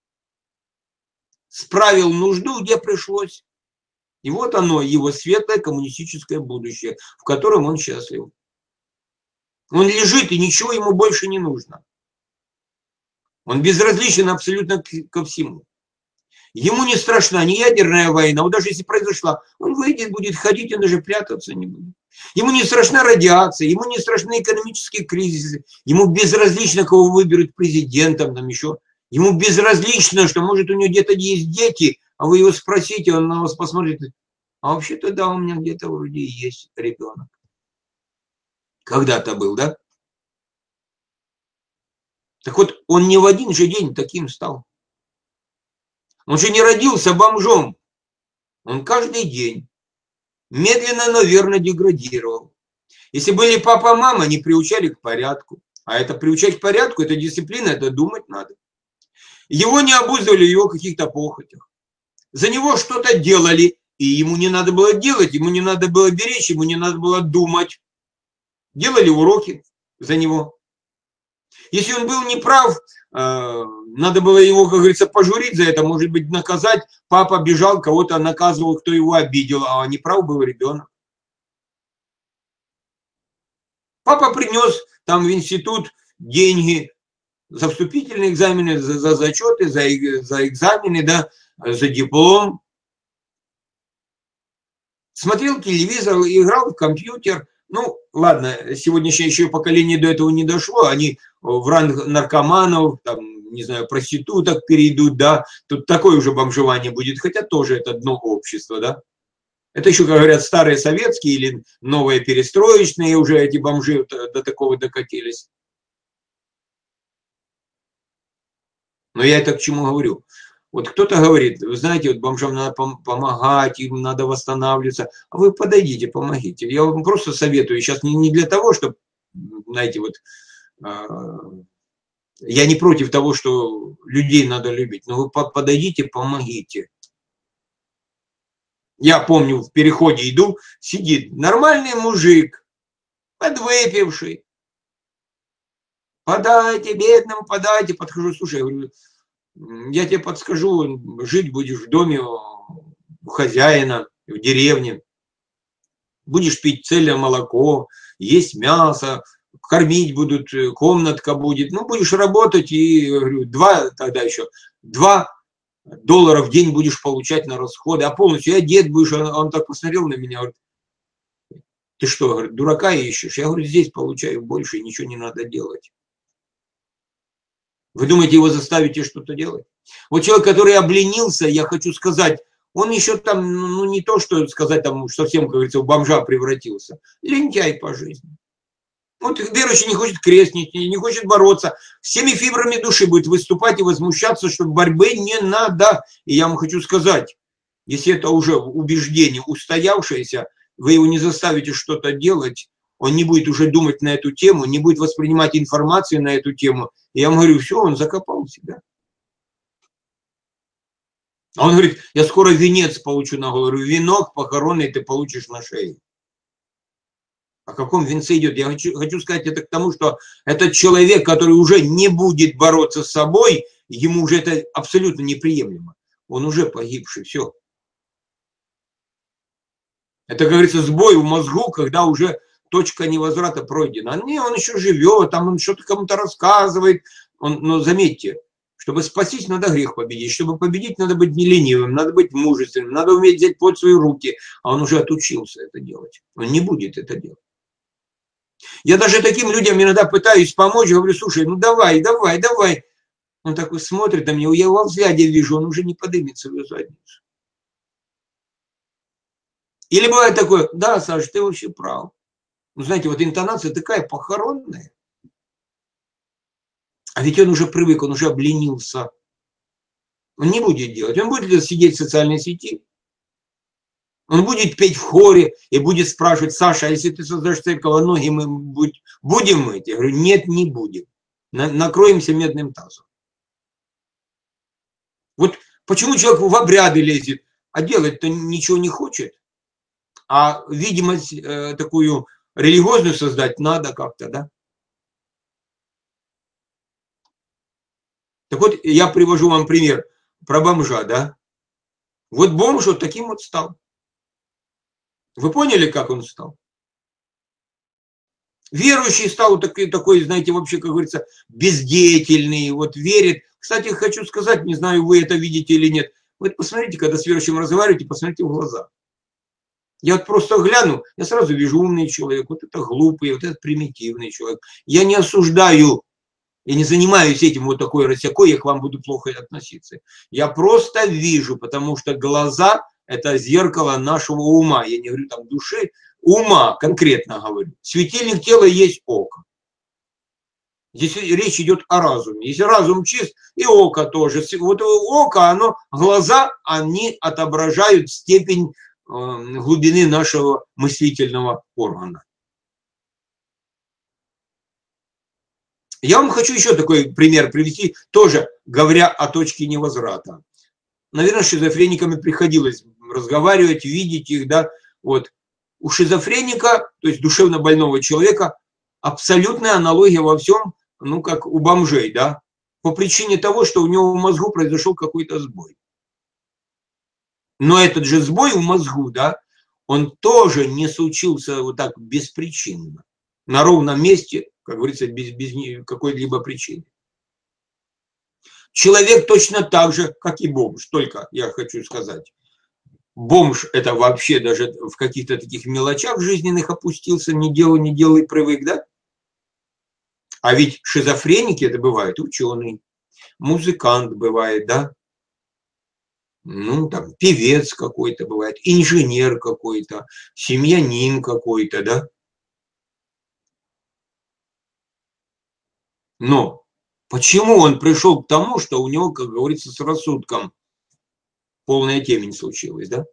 справил нужду, где пришлось. И вот оно, его светлое коммунистическое будущее, в котором он счастлив. Он лежит, и ничего ему больше не нужно. Он безразличен абсолютно ко всему. Ему не страшна ни ядерная война, вот даже если произошла, он выйдет, будет ходить, он даже прятаться не будет. Ему не страшна радиация, ему не страшны экономические кризисы, ему безразлично, кого выберут президентом, там еще. Ему безразлично, что, может, у него где-то есть дети, а вы его спросите, он на вас посмотрит, а вообще-то да, у меня где-то вроде есть ребенок. Когда-то был, да? Так вот, он не в один же день таким стал. Он же не родился бомжом. Он каждый день медленно, но верно деградировал. Если были папа, мама, они приучали к порядку. А это приучать к порядку, это дисциплина, это думать надо. Его не обуздывали в его каких-то похотях. За него что-то делали, и ему не надо было делать, ему не надо было беречь, ему не надо было думать. Делали уроки за него. Если он был неправ, надо было его, как говорится, пожурить за это, может быть, наказать. Папа бежал, кого-то наказывал, кто его обидел, а неправ был ребенок. Папа принес там в институт деньги за вступительные экзамены, за, за зачеты, за, за экзамены, да, за диплом. Смотрел телевизор, играл в компьютер. Ну, ладно, сегодняшнее еще поколение до этого не дошло. Они в ранг наркоманов, там, не знаю, проституток перейдут, да. Тут такое уже бомжевание будет, хотя тоже это дно общества, да. Это еще, как говорят, старые советские или новые перестроечные уже эти бомжи до такого докатились. Но я это к чему говорю? Вот кто-то говорит, вы знаете, вот бомжам надо помогать, им надо восстанавливаться. А вы подойдите, помогите. Я вам просто советую. Сейчас не, не для того, чтобы, знаете, вот, э, я не против того, что людей надо любить. Но вы подойдите, помогите. Я помню, в переходе иду, сидит нормальный мужик, подвыпивший. Подайте, бедному, подайте. Подхожу, слушай, я говорю, я тебе подскажу, жить будешь в доме у хозяина, в деревне. Будешь пить цельное молоко, есть мясо, кормить будут, комнатка будет. Ну, будешь работать и, говорю, два, тогда еще, два доллара в день будешь получать на расходы, а полностью одет будешь. Он, он так посмотрел на меня, говорит, ты что, говорит, дурака ищешь? Я говорю, здесь получаю больше, ничего не надо делать. Вы думаете, его заставите что-то делать? Вот человек, который обленился, я хочу сказать, он еще там, ну не то, что сказать, там совсем, как говорится, в бомжа превратился. Лентяй по жизни. Вот верующий не хочет крестнить, не хочет бороться. Всеми фибрами души будет выступать и возмущаться, что борьбы не надо. И я вам хочу сказать, если это уже убеждение устоявшееся, вы его не заставите что-то делать, он не будет уже думать на эту тему, не будет воспринимать информацию на эту тему. И я вам говорю, все, он закопал себя. А он говорит, я скоро венец получу на голову. Венок похоронный ты получишь на шее. О каком венце идет? Я хочу, хочу сказать это к тому, что этот человек, который уже не будет бороться с собой, ему уже это абсолютно неприемлемо. Он уже погибший, все. Это, как говорится, сбой в мозгу, когда уже точка невозврата пройдена. А не, он еще живет, там он что-то кому-то рассказывает. Он, но заметьте, чтобы спастись, надо грех победить. Чтобы победить, надо быть не ленивым, надо быть мужественным, надо уметь взять плоть в свои руки. А он уже отучился это делать. Он не будет это делать. Я даже таким людям иногда пытаюсь помочь, говорю, слушай, ну давай, давай, давай. Он такой смотрит на меня, я его во взгляде вижу, он уже не поднимется в ее задницу. Или бывает такое, да, Саша, ты вообще прав. Ну, знаете, вот интонация такая похоронная. А ведь он уже привык, он уже обленился. Он не будет делать. Он будет сидеть в социальной сети. Он будет петь в хоре и будет спрашивать, Саша, а если ты создашь церковь, ноги мы будем мыть? Я говорю, нет, не будем. Накроемся медным тазом. Вот почему человек в обряды лезет, а делать-то ничего не хочет. А видимость э, такую религиозную создать надо как-то, да? Так вот, я привожу вам пример про бомжа, да? Вот бомж вот таким вот стал. Вы поняли, как он стал? Верующий стал такой, такой, знаете, вообще, как говорится, бездеятельный, вот верит. Кстати, хочу сказать, не знаю, вы это видите или нет. Вы посмотрите, когда с верующим разговариваете, посмотрите в глаза. Я вот просто гляну, я сразу вижу умный человек, вот это глупый, вот это примитивный человек. Я не осуждаю, я не занимаюсь этим вот такой рассекой, я к вам буду плохо относиться. Я просто вижу, потому что глаза – это зеркало нашего ума. Я не говорю там души, ума конкретно говорю. Светильник тела есть око. Здесь речь идет о разуме. Если разум чист, и око тоже. Вот око, оно, глаза, они отображают степень глубины нашего мыслительного органа. Я вам хочу еще такой пример привести, тоже говоря о точке невозврата. Наверное, с шизофрениками приходилось разговаривать, видеть их, да, вот. У шизофреника, то есть душевно больного человека, абсолютная аналогия во всем, ну, как у бомжей, да, по причине того, что у него в мозгу произошел какой-то сбой. Но этот же сбой в мозгу, да, он тоже не случился вот так беспричинно, на ровном месте, как говорится, без, без какой-либо причины. Человек точно так же, как и бомж, только я хочу сказать. Бомж это вообще даже в каких-то таких мелочах жизненных опустился, не делай, не делай, привык, да? А ведь шизофреники это бывают ученый, музыкант бывает, да? Ну, там, певец какой-то бывает, инженер какой-то, семьянин какой-то, да? Но почему он пришел к тому, что у него, как говорится, с рассудком полная темень случилась, да?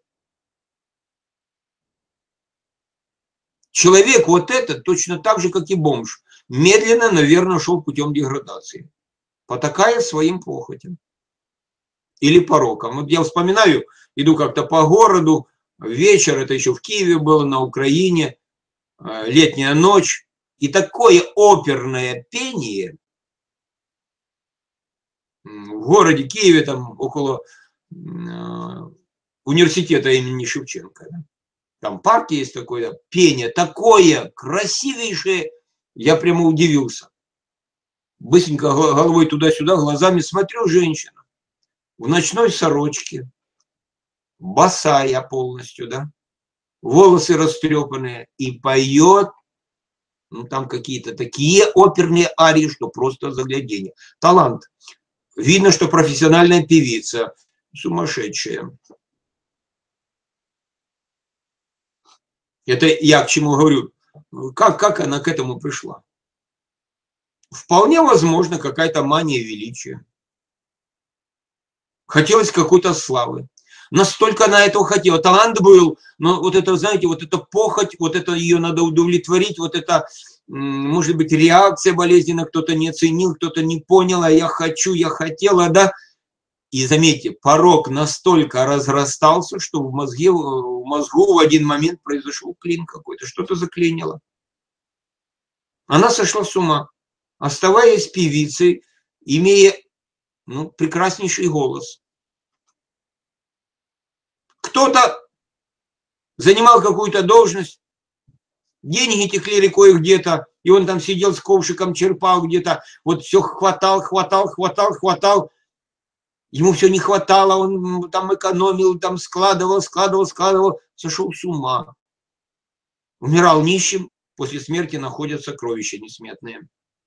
Человек вот этот точно так же, как и бомж, медленно, наверное, шел путем деградации, потакая своим похотям или порокам. Вот я вспоминаю, иду как-то по городу, вечер, это еще в Киеве было, на Украине, летняя ночь, и такое оперное пение в городе Киеве, там около университета имени Шевченко, да? Там парк есть такой, да, пение такое красивейшее, я прямо удивился. Быстренько головой туда-сюда, глазами смотрю, женщина в ночной сорочке, босая полностью, да, волосы растрепанные, и поет, ну там какие-то такие оперные арии, что просто загляденье. Талант. Видно, что профессиональная певица, сумасшедшая. Это я к чему говорю. Как, как она к этому пришла? Вполне возможно, какая-то мания величия. Хотелось какой-то славы. Настолько она этого хотела. Талант был, но вот это, знаете, вот эта похоть, вот это ее надо удовлетворить, вот это, может быть, реакция болезненная, кто-то не оценил, кто-то не понял, а я хочу, я хотела, да. И заметьте, порок настолько разрастался, что в, мозге, в мозгу в один момент произошел клин какой-то, что-то заклинило. Она сошла с ума, оставаясь певицей, имея ну, прекраснейший голос. Кто-то занимал какую-то должность, деньги текли рекой где-то, и он там сидел с ковшиком, черпал где-то, вот все хватал, хватал, хватал, хватал. Ему все не хватало, он там экономил, там складывал, складывал, складывал, сошел с ума. Умирал нищим, после смерти находят сокровища несметные.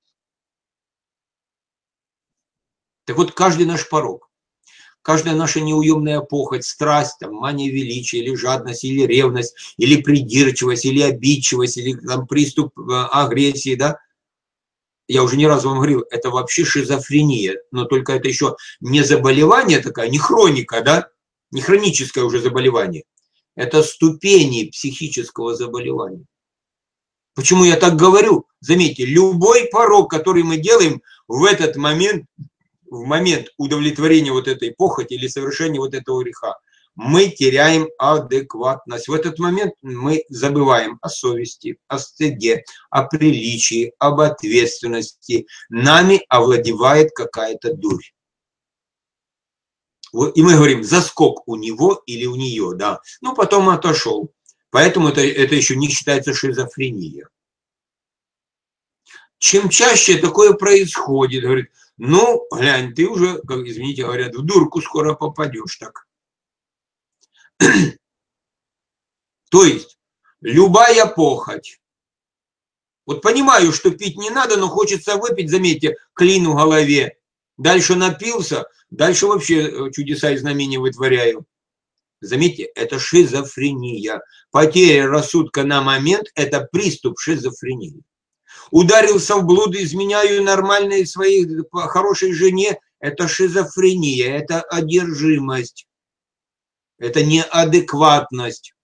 Так вот, каждый наш порок, каждая наша неуемная похоть, страсть, там, мания величия, или жадность, или ревность, или придирчивость, или обидчивость, или там, приступ агрессии, да, я уже не раз вам говорил, это вообще шизофрения, но только это еще не заболевание такое, не хроника, да, не хроническое уже заболевание. Это ступени психического заболевания. Почему я так говорю? Заметьте, любой порок, который мы делаем в этот момент, в момент удовлетворения вот этой похоти или совершения вот этого греха, мы теряем адекватность. В этот момент мы забываем о совести, о стыде, о приличии, об ответственности. Нами овладевает какая-то дурь. И мы говорим, заскок у него или у нее, да. Ну, потом отошел. Поэтому это, это еще не считается шизофренией. Чем чаще такое происходит, говорит, ну, глянь, ты уже, как, извините, говорят, в дурку скоро попадешь так. То есть, любая похоть. Вот понимаю, что пить не надо, но хочется выпить, заметьте, клин в голове. Дальше напился, дальше вообще чудеса и знамения вытворяю. Заметьте, это шизофрения. Потеря рассудка на момент – это приступ шизофрении. Ударился в блуд, изменяю нормальной своей хорошей жене – это шизофрения, это одержимость. Это неадекватность.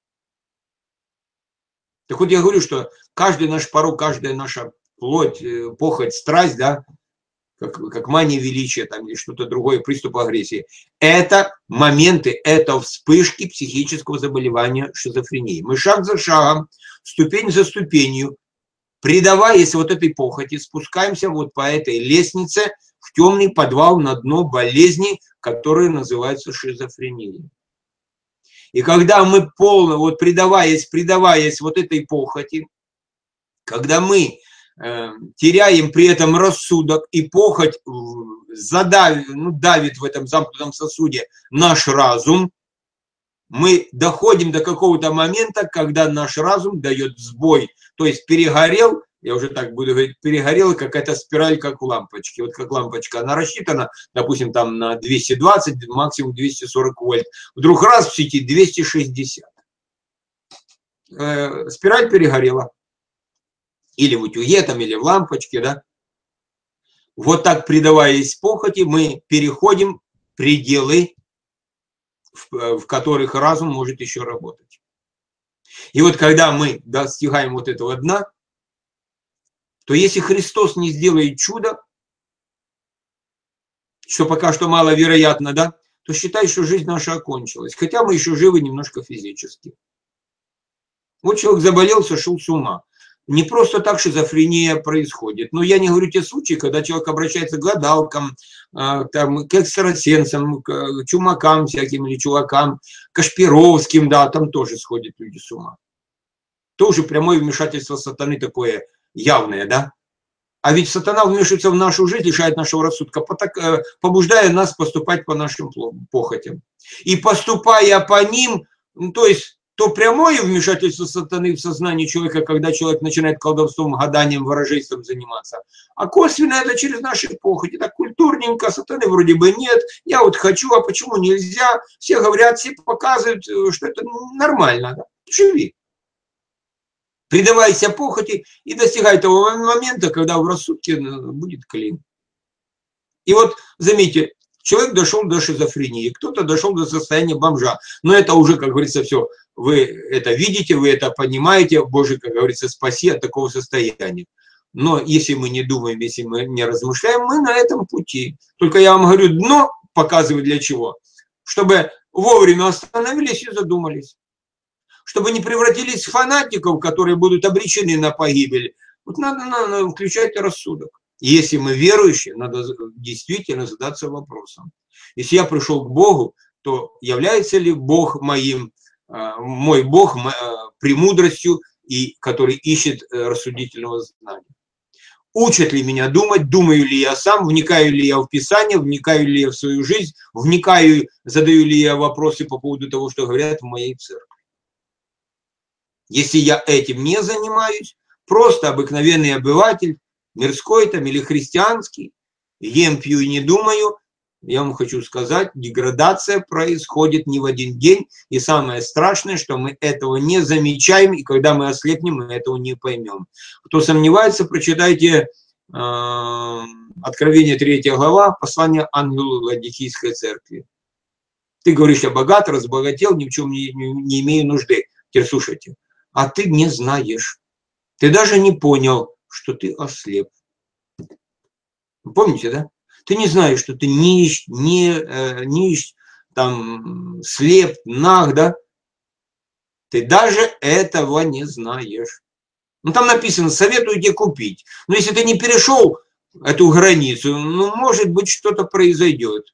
Так вот я говорю, что каждый наш порок, каждая наша плоть, похоть, страсть, да, как, как мания величия там, или что-то другое, приступ агрессии, это моменты, это вспышки психического заболевания шизофрении. Мы шаг за шагом, ступень за ступенью, предаваясь вот этой похоти, спускаемся вот по этой лестнице в темный подвал на дно болезни, которая называется шизофренией. И когда мы полно, вот предаваясь, предаваясь вот этой похоти, когда мы э, теряем при этом рассудок, и похоть задавит, ну, давит в этом замкнутом сосуде наш разум, мы доходим до какого-то момента, когда наш разум дает сбой, то есть перегорел, я уже так буду говорить, перегорела какая-то спираль, как у лампочки. Вот как лампочка, она рассчитана, допустим, там на двести двадцать, максимум двести сорок вольт. Вдруг раз в сети двести шестьдесят. Э, спираль перегорела. Или в утюге, там, или в лампочке, да. Вот так, предаваясь похоти, мы переходим пределы, в, в которых разум может еще работать. И вот когда мы достигаем вот этого дна, то если Христос не сделает чудо, что пока что маловероятно, да, то считай, что жизнь наша окончилась. Хотя мы еще живы немножко физически. Вот человек заболел, сошел с ума. Не просто так шизофрения происходит. Но я не говорю те случаи, когда человек обращается к гадалкам, там, к экстрасенсам, к чумакам всяким или чувакам, к Кашпировским, да, там тоже сходят люди с ума. Тоже прямое вмешательство сатаны такое явное, да? А ведь сатана вмешивается в нашу жизнь, лишает нашего рассудка, побуждая нас поступать по нашим похотям. И поступая по ним, ну, то есть то прямое вмешательство сатаны в сознание человека, когда человек начинает колдовством, гаданием, ворожейством заниматься. А косвенно это через наши похоти. Так культурненько, сатаны вроде бы нет, я вот хочу, а почему нельзя? Все говорят, все показывают, что это нормально. Да? Живи. Предавайся похоти и достигай того момента, когда в рассудке будет клин. И вот, заметьте, человек дошел до шизофрении, кто-то дошел до состояния бомжа. Но это уже, как говорится, все, вы это видите, вы это понимаете, Боже, как говорится, спаси от такого состояния. Но если мы не думаем, если мы не размышляем, мы на этом пути. Только я вам говорю, дно показываю для чего? Чтобы вовремя остановились и задумались. Чтобы не превратились в фанатиков, которые будут обречены на погибель, Вот надо, надо включать рассудок. Если мы верующие, надо действительно задаться вопросом. Если я пришел к Богу, то является ли Бог моим, мой Бог премудростью, и который ищет рассудительного знания? Учат ли меня думать, думаю ли я сам, вникаю ли я в Писание, вникаю ли я в свою жизнь, вникаю, задаю ли я вопросы по поводу того, что говорят в моей церкви. Если я этим не занимаюсь, просто обыкновенный обыватель, мирской там или христианский, ем, пью и не думаю, я вам хочу сказать, деградация происходит не в один день, и самое страшное, что мы этого не замечаем, и когда мы ослепнем, мы этого не поймем. Кто сомневается, прочитайте э, Откровение третья глава, послание ангелу Ладикийской церкви. Ты говоришь, я богат, разбогател, ни в чем не, не, не имею нужды. Теперь слушайте, а ты не знаешь, ты даже не понял, что ты ослеп. Помните, да? Ты не знаешь, что ты нищ, не, э, нищ, там, слеп, наг, да? Ты даже этого не знаешь. Ну, там написано, советую тебе купить. Но если ты не перешел эту границу, ну, может быть, что-то произойдет.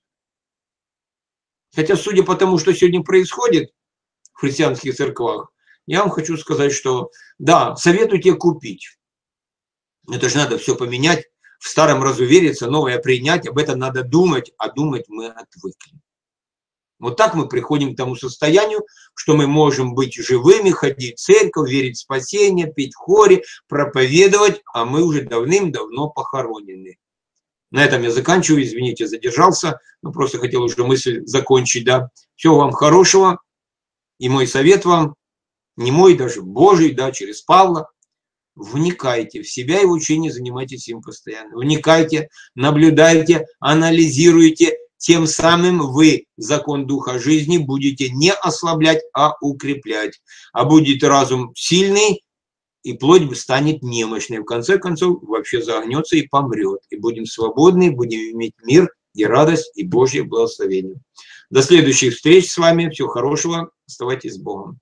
Хотя, судя по тому, что сегодня происходит в христианских церквах, я вам хочу сказать, что, да, советую тебе купить. Это же надо все поменять. В старом разувериться, новое принять, об этом надо думать, а думать мы отвыкли. Вот так мы приходим к тому состоянию, что мы можем быть живыми, ходить в церковь, верить в спасение, петь в хоре, проповедовать, а мы уже давным-давно похоронены. На этом я заканчиваю, извините, задержался, но просто хотел уже мысль закончить, да. Всего вам хорошего, и мой совет вам, не мой даже, Божий, да, через Павла. Вникайте в себя и в учение, занимайтесь им постоянно. Вникайте, наблюдайте, анализируйте. Тем самым вы закон Духа жизни будете не ослаблять, а укреплять. А будет разум сильный, и плоть станет немощной. В конце концов, вообще загнется и помрет. И будем свободны, будем иметь мир и радость, и Божье благословение. До следующих встреч с вами. Всего хорошего. Оставайтесь с Богом.